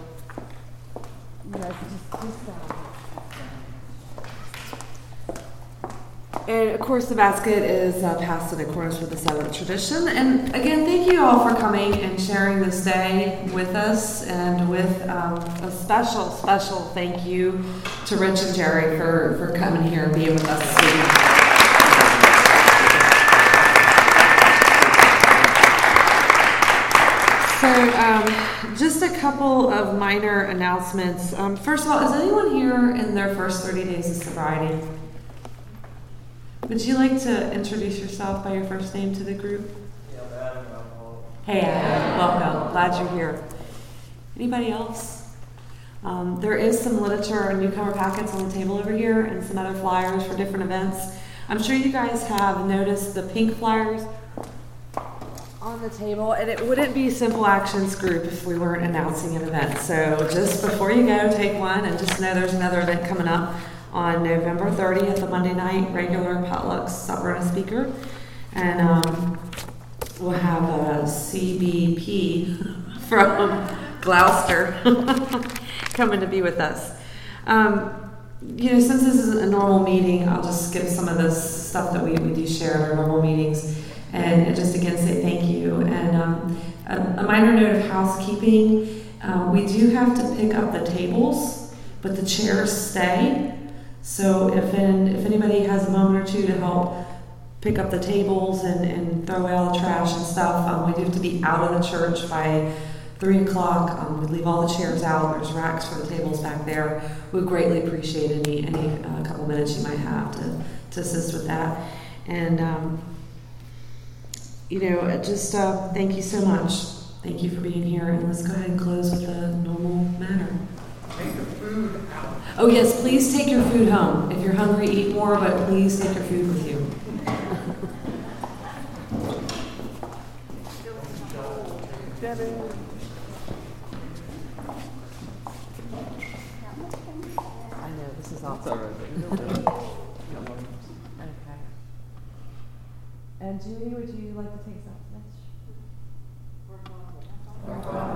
And of course, the basket is passed in accordance with the seventh tradition. And again, thank you all for coming and sharing this day with us, and with a special thank you to Rich and Jerry for coming here and being with us this evening. So, just a couple of minor announcements. First of all, is anyone here in their first 30 days of sobriety? Would you like to introduce yourself by your first name to the group? Yeah, I'm Adam. Hey, Adam. Welcome. Glad you're here. Anybody else? There is some literature and newcomer packets on the table over here, and some other flyers for different events. I'm sure you guys have noticed the pink flyers on the table, and it wouldn't be Simple Actions Group if we weren't announcing an event. So just before you go, take one, and just know there's another event coming up on November 30th, the Monday night, regular potluck supper and a speaker. And we'll have a CBP from Gloucester coming to be with us. Since this isn't a normal meeting, I'll just skip some of this stuff that we do share in our normal meetings. and just again say thank you. And a minor note of housekeeping, we do have to pick up the tables, but the chairs stay. So if anybody has a moment or two to help pick up the tables and throw away all the trash and stuff, we do have to be out of the church by 3 o'clock. We leave all the chairs out. There's racks for the tables back there. We greatly appreciate any couple minutes you might have to assist with that. And just thank you so much. Thank you for being here. And let's go ahead and close with a normal manner. Take the food out. Oh yes, please take your food home. If you're hungry, eat more, but please take your food with you. I know, this is awesome. Okay. And Judy, would you like to take something?